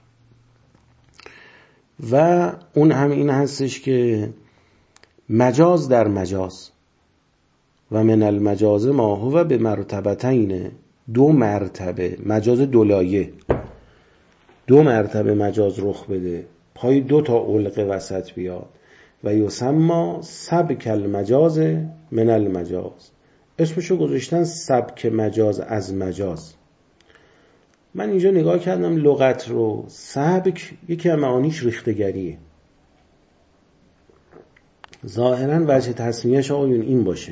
و اون هم این هستش که مجاز در مجاز و من المجاز ما هو به مرتبتین، 2 مرتبه مجاز دولایه، 2 مرتبه مجاز رخ بده، پای 2 تا علقه وسط بیاد و یسمى سبک المجاز من المجاز. اسمشو گذاشتن سبک مجاز از مجاز. من اینجا نگاه کردم لغت رو، سبک یکی از معانیش ریختگریه، ظاهرا وجه تسمیهش آقایون این باشه.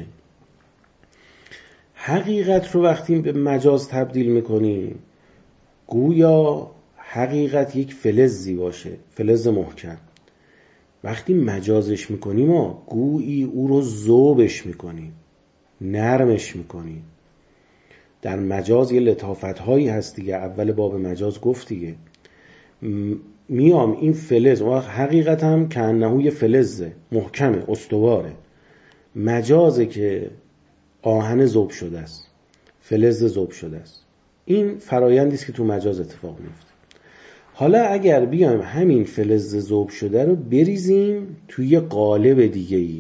حقیقت رو وقتی به مجاز تبدیل میکنیم گویا حقیقت یک فلزی باشه، فلز محکم. وقتی مجازش میکنیم ما گویی او رو ذوبش میکنیم، نرمش میکنیم. در مجاز یه لطافت هایی هست دیگه، اول باب مجاز گفت دیگه. میام این فلز و حقیقت هم که انهو یه فلزه، محکمه، استواره. مجازه که آهن ذوب شده است، فلز ذوب شده است. این فرایندی است که تو مجاز اتفاق میفته. حالا اگر بیایم همین فلز ذوب شده رو بریزیم توی قالب دیگه ای،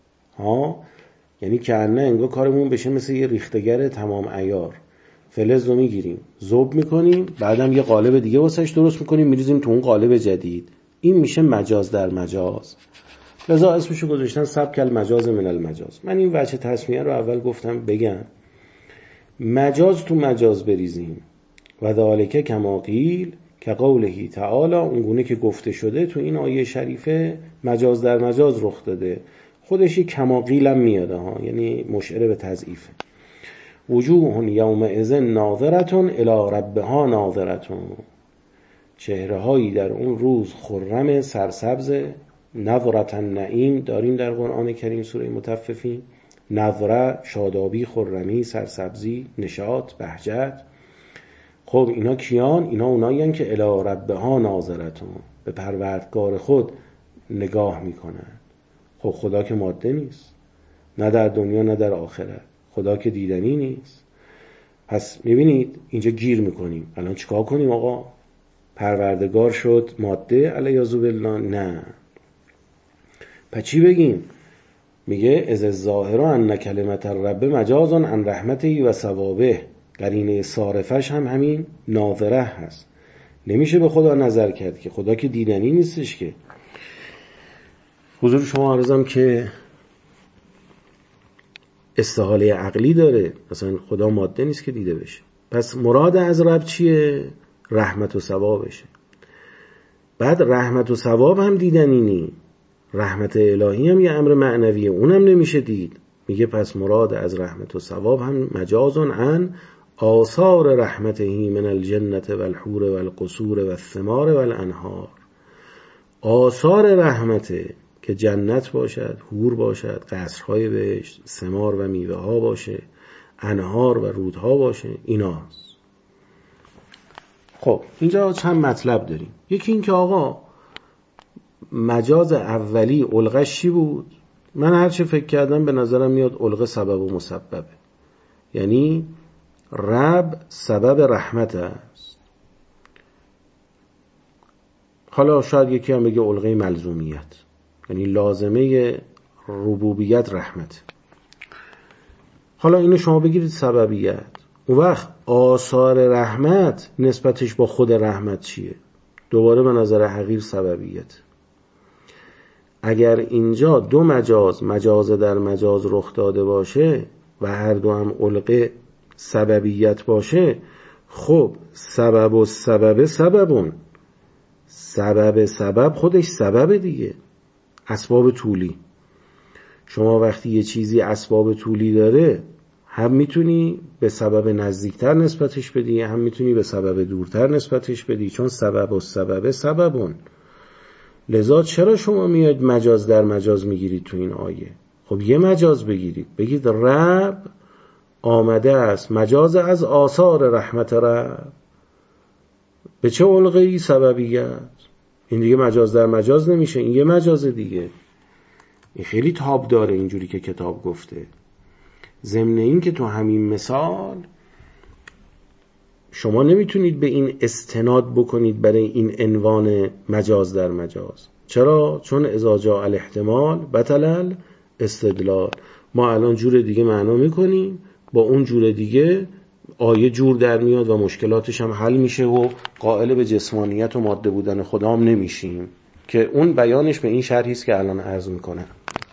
یعنی که انگار کارمون بشه مثل یه ریختگر تمام عیار. فلز رو میگیریم، ذوب میکنیم، بعدم یه قالب دیگه واسش درست میکنیم، میریزیم تو اون قالب جدید. این میشه مجاز در مجاز. لذا اسمشو گذاشتن سبک المجاز من المجاز. من این وجه تسمیه رو اول گفتم بگم. مجاز تو مجاز بریزیم و ذالک کما قیل که قوله تعالی، اونگونه که گفته شده تو این آیه شریفه رخ در مجاز رخ داده. خودش کما قیل هم میاده یعنی مشعر به تضعیف. وجوه یومئذ ناظرة الی ربها ناظرة، چهره هایی در اون روز خرم سرسبز. نظرة النعیم داریم در قرآن کریم سوره مطففین. نظره شادابی، خرمی، سرسبزی، نشاط، بهجت. خب اینا کیان؟ اینا اونایین که الی ربها ناظرة، به پروردگار خود نگاه میکنن. خب خدا که ماده نیست، نه در دنیا نه در آخرت. خدا که دیدنی نیست. پس میبینید اینجا گیر میکنیم. الان چیکار کنیم آقا؟ پروردگار شد ماده علیاذ بالله؟ نه. پس چی بگیم؟ میگه از الظاهر ان کلمت الرب مجاز عن رحمته و ثوابه. قرینه صارفش هم همین ناظره هست. نمیشه به خدا نظر کرد که خدا که دیدنی نیستش که. حضور شما عرضم که استحاله عقلی داره، مثلا خدا ماده نیست که دیده بشه. پس مراد از رب چیه؟ رحمت و ثوابشه. بعد رحمت و ثواب هم دیدنی نی، رحمت الهی هم یه امر معنویه، اونم نمیشه دید. میگه پس مراد از رحمت و ثواب هم مجازن عن آثار رحمته من الجنة والحور والقصور والثمار والانهار. آثار رحمته که جنت باشد، حور باشد، قصرهای بهشت، ثمار و میوه ها باشه، انهار و رودها باشه، ایناست. خب اینجا چند مطلب داریم. یکی این که آقا مجاز اولی علقش چی بود؟ من هرچه فکر کردم به نظرم میاد علقه سبب و مسببه، یعنی رب سبب رحمت است. حالا شاید یکی هم بگه علقه ملزومیت، یعنی لازمه ربوبیت رحمت. حالا اینو شما بگیرید سببیت. اون وقت آثار رحمت نسبتش با خود رحمت چیه؟ دوباره به نظر حقیر سببیت. اگر اینجا دو مجاز در مجاز رخ داده باشه و هر دو هم علقه سببیت باشه، خب سبب و سبب سببون، سبب خودش سبب دیگه، اسباب طولی. شما وقتی یه چیزی اسباب طولی داره، هم میتونی به سبب نزدیکتر نسبتش بدی، هم میتونی به سبب دورتر نسبتش بدی، چون سبب و سبب سببون. لذا چرا شما میاد مجاز در مجاز میگیرید تو این آیه؟ خب یه مجاز بگیرید، بگید رب آمده است مجاز از آثار رحمت رب. به چه علقه‌ای؟ سببیت. این دیگه مجاز در مجاز نمیشه، این یه مجاز دیگه. این خیلی تاب داره اینجوری که کتاب گفته. ضمن این که تو همین مثال شما نمیتونید به این استناد بکنید برای این عنوان مجاز در مجاز. چرا؟ چون اذا جاء الاحتمال بطل استدلال. ما الان جور دیگه معنا میکنیم، با اون جور دیگه آیه جور در میاد و مشکلاتش هم حل میشه و قائل به جسمانیت و ماده بودن خدا هم نمیشیم، که اون بیانش به این شرحی است که الان عرض میکنم.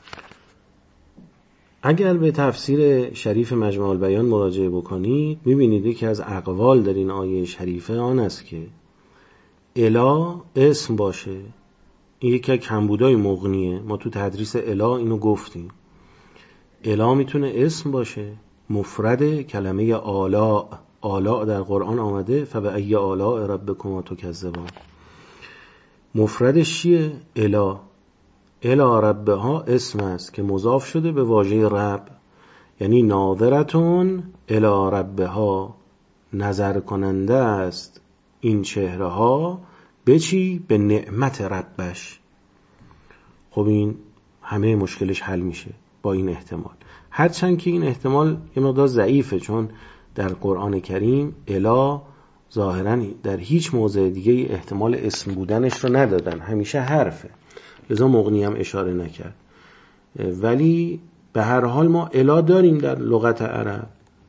اگر به تفسیر شریف مجموع البیان مراجعه بکنید، میبینید که از اقوال در این آیه شریفه آن است که الا اسم باشه. این یکی از کمبودای مغنیه، ما تو تدریس الا اینو گفتیم. الا میتونه اسم باشه، مفرد کلمه آلاء در قرآن آمده، فبأی آلاء ربکما تکذبان. مفردش چیه؟ الا ربها اسم است که مضاف شده به واژه رب، یعنی ناظرتون الی ربها، نظر کننده است این چهره ها به چی؟ به نعمت ربش. خب این همه مشکلش حل میشه با این احتمال، هرچند که این احتمال یه مقدار ضعیفه، چون در قرآن کریم الا ظاهرا در هیچ موضع دیگه احتمال اسم بودنش رو ندادن، همیشه حرفه. لذا مغنی هم اشاره نکرد. ولی به هر حال ما الا داریم در لغت عرب،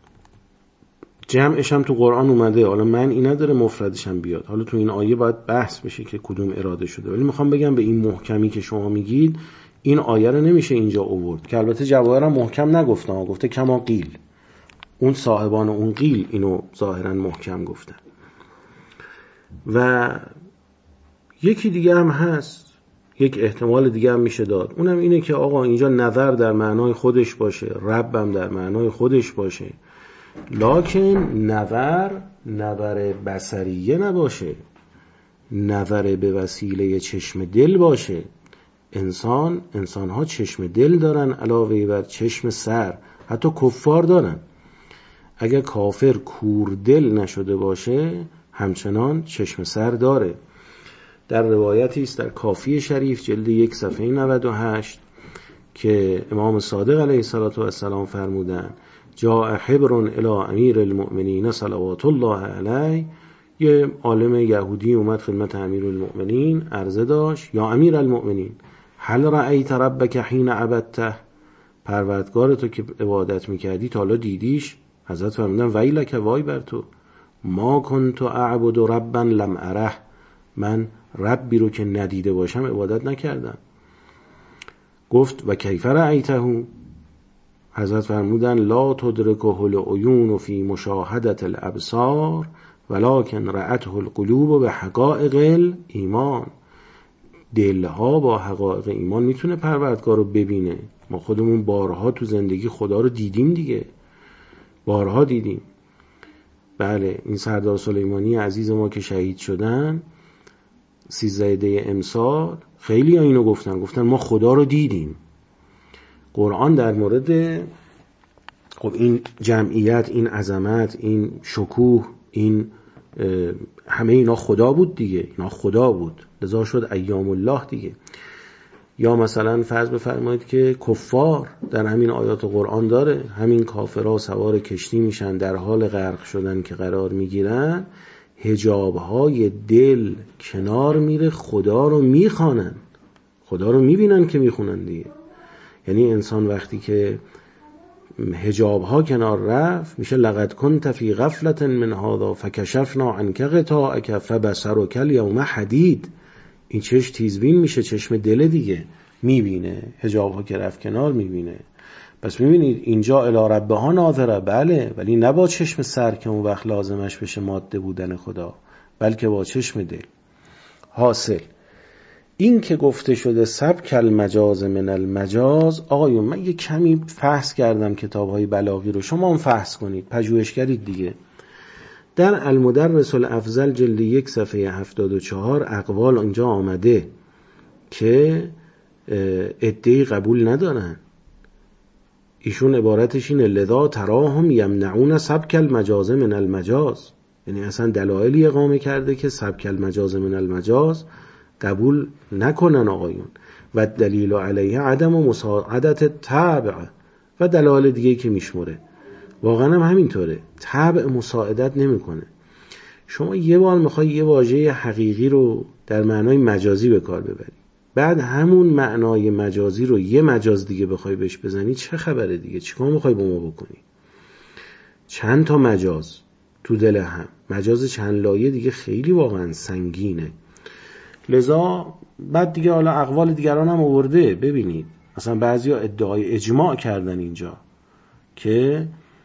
جمعش هم تو قرآن اومده. حالا من این نداره مفردش هم بیاد، حالا تو این آیه باید بحث بشه که کدوم اراده شده. ولی میخوام بگم به این محکمی که شما میگید، این آیه رو نمیشه اینجا آورد، که البته جواهر هم محکم نگفتن، گفته کما قیل. اون صاحبان اون قیل اینو ظاهرا محکم گفتن. و یکی دیگه هم هست، یک احتمال دیگه هم میشه داد، اونم اینه که آقا اینجا نظر در معنای خودش باشه، ربم در معنای خودش باشه، لکن نظر بصریه نباشه، نظر به وسیله چشم دل باشه. انسان‌ها چشم دل دارن علاوه بر چشم سر، حتی کفار دارن. اگر کافر کور دل نشده باشه، همچنان چشم سر داره. در روایتی است در کافی شریف جلد 1 صفحه 98 که امام صادق علیه السلام فرمودن جاء حبر الی امیر المؤمنین صلوات الله علیه. یه عالم یهودی اومد خدمت امیر المؤمنین، عرضه داشت یا امیر المؤمنین هل رأیت ربک حین عبدته، پروردگار تو که عبادت میکردی تا حالا دیدیش؟ حضرت فرمودن ویلک، وای بر تو، ما کنت اعبد ربا لم اره، من ربی رو که ندیده باشم عبادت نکردم. گفت و کیف رأیته، حضرت فرمودن لا تدرکه العیون فی مشاهدة الابصار ولکن رأته القلوب به حقائق ایمان. دلها با حقایق ایمان میتونه پروردگار رو ببینه. ما خودمون بارها تو زندگی خدا رو دیدیم دیگه، بارها دیدیم. بله، این سردار سلیمانی عزیز ما که شهید شدن 13 دی امسال، خیلی ها اینو گفتن ما خدا رو دیدیم. قرآن در مورد خب این جمعیت، این عظمت، این شکوه، این همه اینا خدا بود دیگه، اینا خدا بود، لذا شد ایام الله دیگه. یا مثلا فرض بفرمایید که کفار در همین آیات قرآن داره، همین کافرها سوار کشتی میشن در حال غرق شدن که قرار میگیرن، حجابهای دل کنار میره، خدا رو میخوانن، خدا رو میبینن که میخونن دیگه. یعنی انسان وقتی که حجابها کنار رفت میشه لقد كنت فی غفلة من هذا فکشفنا عنک غطاءک فبصرک الیوم حدید. این چشم تیزبین میشه، چشم دل دیگه میبینه، حجابها که رفت کنار میبینه. پس میبینید اینجا الی ربها ناظره، بله، ولی نه با چشم سر که اون وقت لازمش بشه ماده بودن خدا، بلکه با چشم دل. حاصل این که گفته شده سبک المجاز من المجاز، آقایون من یه کمی فحص کردم کتاب‌های بلاغی رو، شما هم فحص کنید، پژوهشگرید دیگه. در المدرس الافضل جلد 1 صفحه 74 اقوال اینجا آمده که عده‌ای قبول ندارن. ایشون عبارتش اینه لذا تراهم یمنعون سبک المجاز من المجاز، یعنی اصلا دلایلی اقامه کرده که سبک المجاز من المجاز قبول نکنن آقایون. و دلیل علیه عدم و مساعدت تبع و دلایل دیگه که میشموره. واقعا هم همینطوره، تبع مساعدت نمیکنه. شما یه بار میخوای یه واژه حقیقی رو در معنای مجازی به کار ببری، بعد همون معنای مجازی رو یه مجاز دیگه بخوای بهش بزنی، چه خبره دیگه؟ چیکار میخوای با ما بکنی؟ چند تا مجاز تو دل هم، مجاز چند لایه دیگه خیلی واقعا سنگینه. لذا بعد دیگه حالا اقوال دیگران هم آورده. ببینید مثلا بعضیا ادعای اجماع کردن اینجا که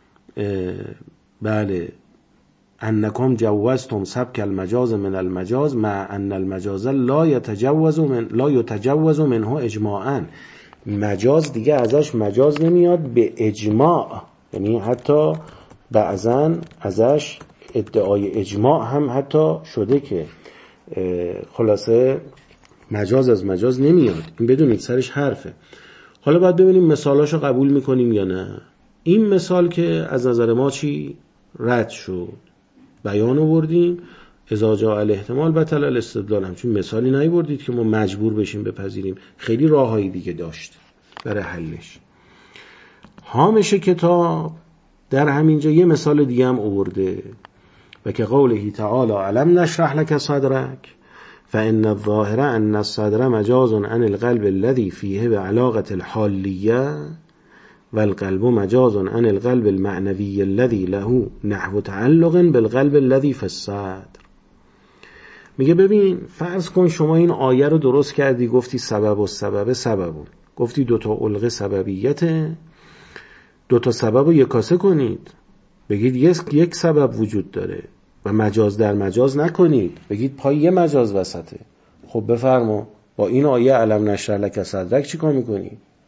بله انکم جوزتم سبک المجاز من المجاز مع ان المجاز لا یتجوز منه اجماعا. مجاز دیگه ازش مجاز نمیاد به اجماع، یعنی حتی بعضن ازش ادعای اجماع هم حتی شده که خلاصه مجاز از مجاز نمیاد. این بدونید سرش حرفه. حالا باید ببینیم مثالاشو قبول میکنیم یا نه. این مثال که از نظر ما چی رد شد، بیان آوردیم اذا جاء الاحتمال بطل الاستدلال. همچون مثالی نیاوردید که ما مجبور بشیم بپذیریم، خیلی راههای دیگه داشت برای حلش. هامش کتاب در همینجا یه مثال دیگه هم آورده و که قوله تعالی علم نشرح لك صدرك فإن الظاهر أن الصدر مجاز عن القلب الذي فيه بعلاقة الحالية والقلب مجاز عن القلب المعنوي الذي له نحو تعلق بالقلب الذي في الصدر. میگه ببین فرض کن شما این آیه رو درست کردی، گفتی سبب و سبب سببون، گفتی دوتا علقه سببیته، دوتا سبب رو یکاسه کنید، بگید یک سبب وجود داره و مجاز در مجاز نکنید، بگید پای یه مجاز وسطه. خب بفرما با این آیه علم نشرح لک صدرک چی کار میکنی؟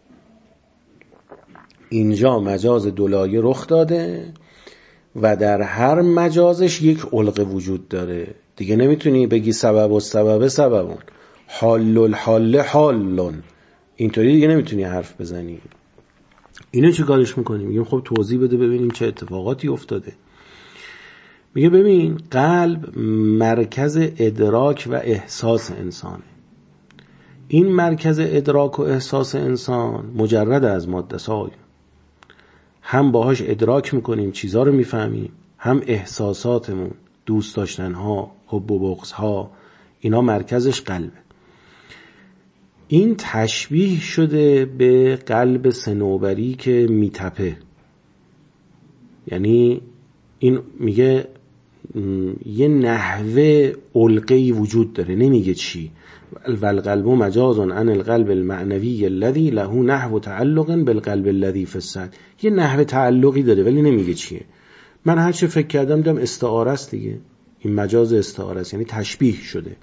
اینجا مجاز دولایه رخ داده و در هر مجازش یک علقه وجود داره. دیگه نمیتونی بگی سبب و سبب سببون، حال الحال حالون، اینطوری دیگه نمیتونی حرف بزنی. اینو چه کارش میکنیم؟ میگیم خب توضیح بده ببینیم چه اتفاقاتی افتاده. میگه ببین قلب مرکز ادراک و احساس انسانه. این مرکز ادراک و احساس انسان مجرد از ماده سای، هم باهاش ادراک میکنیم، چیزا رو میفهمیم، هم احساساتمون، دوست داشتنها، حب و بغضها، اینا مرکزش قلبه. این تشبیه شده به قلب صنوبری که میتپه. یعنی این میگه یه نحوه علقه‌ای وجود داره، نمیگه چی. والقلب مجاز عن القلب المعنوی الذي له نحو تعلق بالقلب الذي في الصدر. یه نحوه تعلقی داره ولی نمیگه چیه. من هر چه فکر کردم دیدم استعاره است دیگه. این مجاز استعاره است، یعنی تشبیه شده.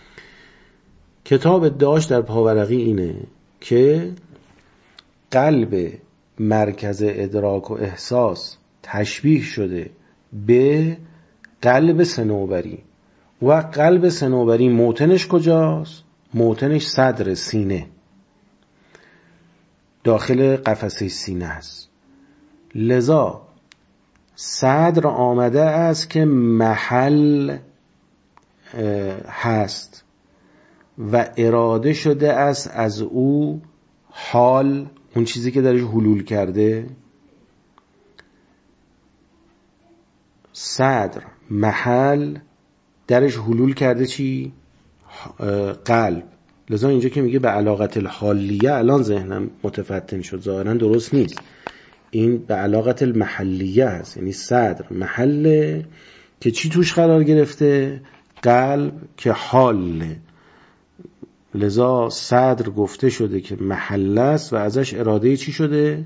کتاب ادعاش در پاورقی اینه که قلب مرکز ادراک و احساس تشبیه شده به قلب صنوبری و قلب صنوبری موطنش کجاست؟ موطنش صدر، سینه، داخل قفسه سینه است. لذا صدر آمده است که محل هست و اراده شده است از او حال، اون چیزی که درش حلول کرده. صدر محل درش حلول کرده چی؟ قلب. لذا اینجا که میگه به علاقت الحالیه، الان ذهنم متفتن شد، ظاهرا درست نیست، این به علاقت المحلیه هست، یعنی صدر محله که چی توش قرار گرفته؟ قلب که حاله. لذا صدر گفته شده که محله است و ازش اراده چی شده؟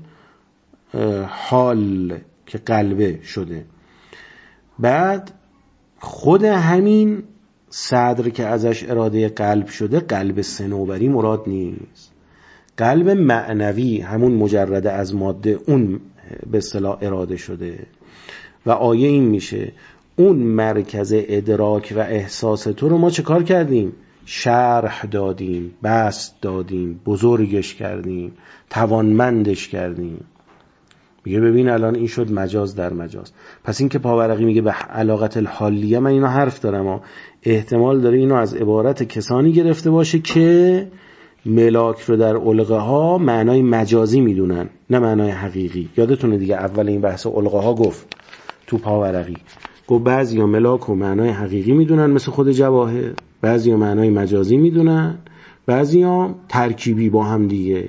حال که قلبه شده. بعد خود همین صدر که ازش اراده قلب شده قلب صنوبری مراد نیست، قلب معنوی همون مجرد از ماده اون به اصطلاح اراده شده. و آیه این میشه اون مرکز ادراک و احساس تو رو ما چه کار کردیم؟ شرح دادیم، بسط دادیم، بزرگش کردیم، توانمندش کردیم. میگه ببین الان این شد مجاز در مجاز. پس این که پاورقی میگه به علاقت الحالیه، من اینو حرف دارم و احتمال داره اینو از عبارت کسانی گرفته باشه که ملاک رو در علقه ها معنای مجازی میدونن نه معنای حقیقی. یادتونه دیگه اول این بحث علقه ها گفت تو پاورقی، گفت بعضیا ملاک رو معنای حقیقی میدونن مثل خود جواهر، بعضیا معنای مجازی میدونن، بعضیا ترکیبی با هم دیگه.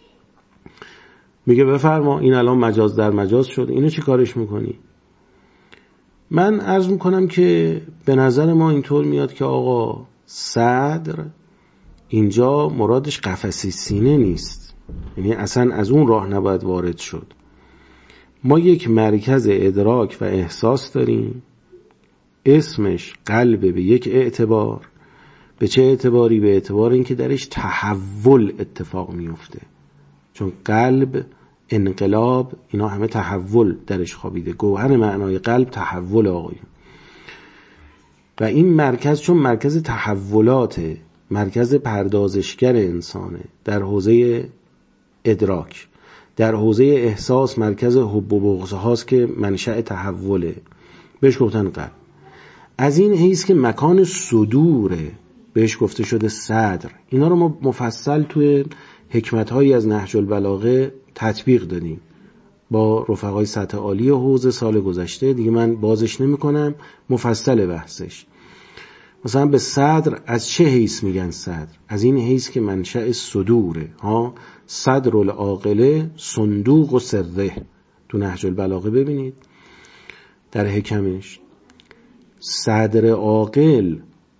میگه بفرما این الان مجاز در مجاز شد، اینو چی کارش میکنی؟ من عرض میکنم که به نظر ما اینطور میاد که آقا صدر اینجا مرادش قفسه سینه نیست، یعنی اصلا از اون راه نباید وارد شد. ما یک مرکز ادراک و احساس داریم اسمش قلبه به یک اعتبار. به چه اعتباری؟ به اعتبار اینکه درش تحول اتفاق میفته، چون قلب، انقلاب، اینا همه تحول درش خوابیده. گوهر معنای قلب تحول آقایون. و این مرکز چون مرکز تحولاته، مرکز پردازشگر انسانه در حوزه ادراک، در حوزه احساس مرکز حب و بغض هاست که منشأ تحوله، بهش گفتن قلب. از این حیث که مکان صدوره بهش گفته شده صدر. اینا رو ما مفصل توی حکمت‌هایی از نهج البلاغه تطبیق دادیم با رفقای سطح عالی حوزه سال گذشته، دیگه من بازش نمی کنم، مفصل بحثش. مثلا به صدر از چه حیث میگن صدر؟ از این حیث که منشأ صدوره ها. صدر العاقله صندوق و سره، تو نهج البلاغه ببینید در حکمش. صدر عاقل،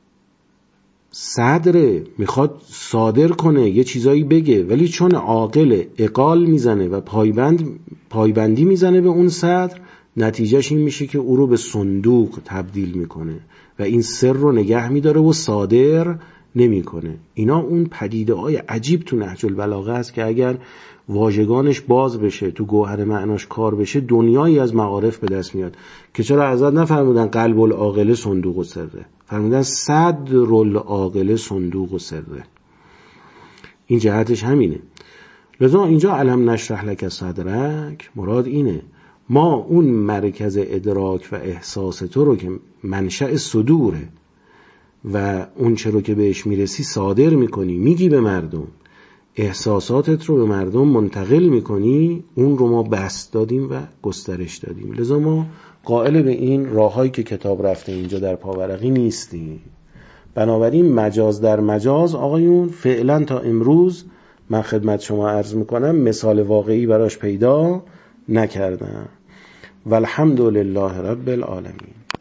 صدر میخواد صادر کنه یه چیزایی بگه، ولی چون عاقل اقال میزنه و پایبندی میزنه به اون صدر، نتیجهش این میشه که او رو به صندوق تبدیل میکنه و این سر رو نگه میداره و صادر نمیکنه. اینا اون پدیده های عجیب تو نهج البلاغه است که اگر واژگانش باز بشه، تو گوهر معناش کار بشه، دنیایی از معارف به دست میاد. که چرا حضرت نفرمودن قلب العاقله صندوق و سره، فرمودن صدر العاقله صندوق و سره. این جهتش همینه. لذا اینجا الم نشرح لک صدرک مراد اینه، ما اون مرکز ادراک و احساس تو رو که منشأ صدوره و اون چه رو که بهش میرسی صادر میکنی، میگی به مردم، احساساتت رو به مردم منتقل میکنی، اون رو ما بسط دادیم و گسترش دادیم. لذا ما قائل به این راهایی که کتاب رفته اینجا در پاورقی نیستیم. بنابراین مجاز در مجاز آقایون فعلا تا امروز من خدمت شما عرض میکنم مثال واقعی براش پیدا نکردم. والحمد لله رب العالمین.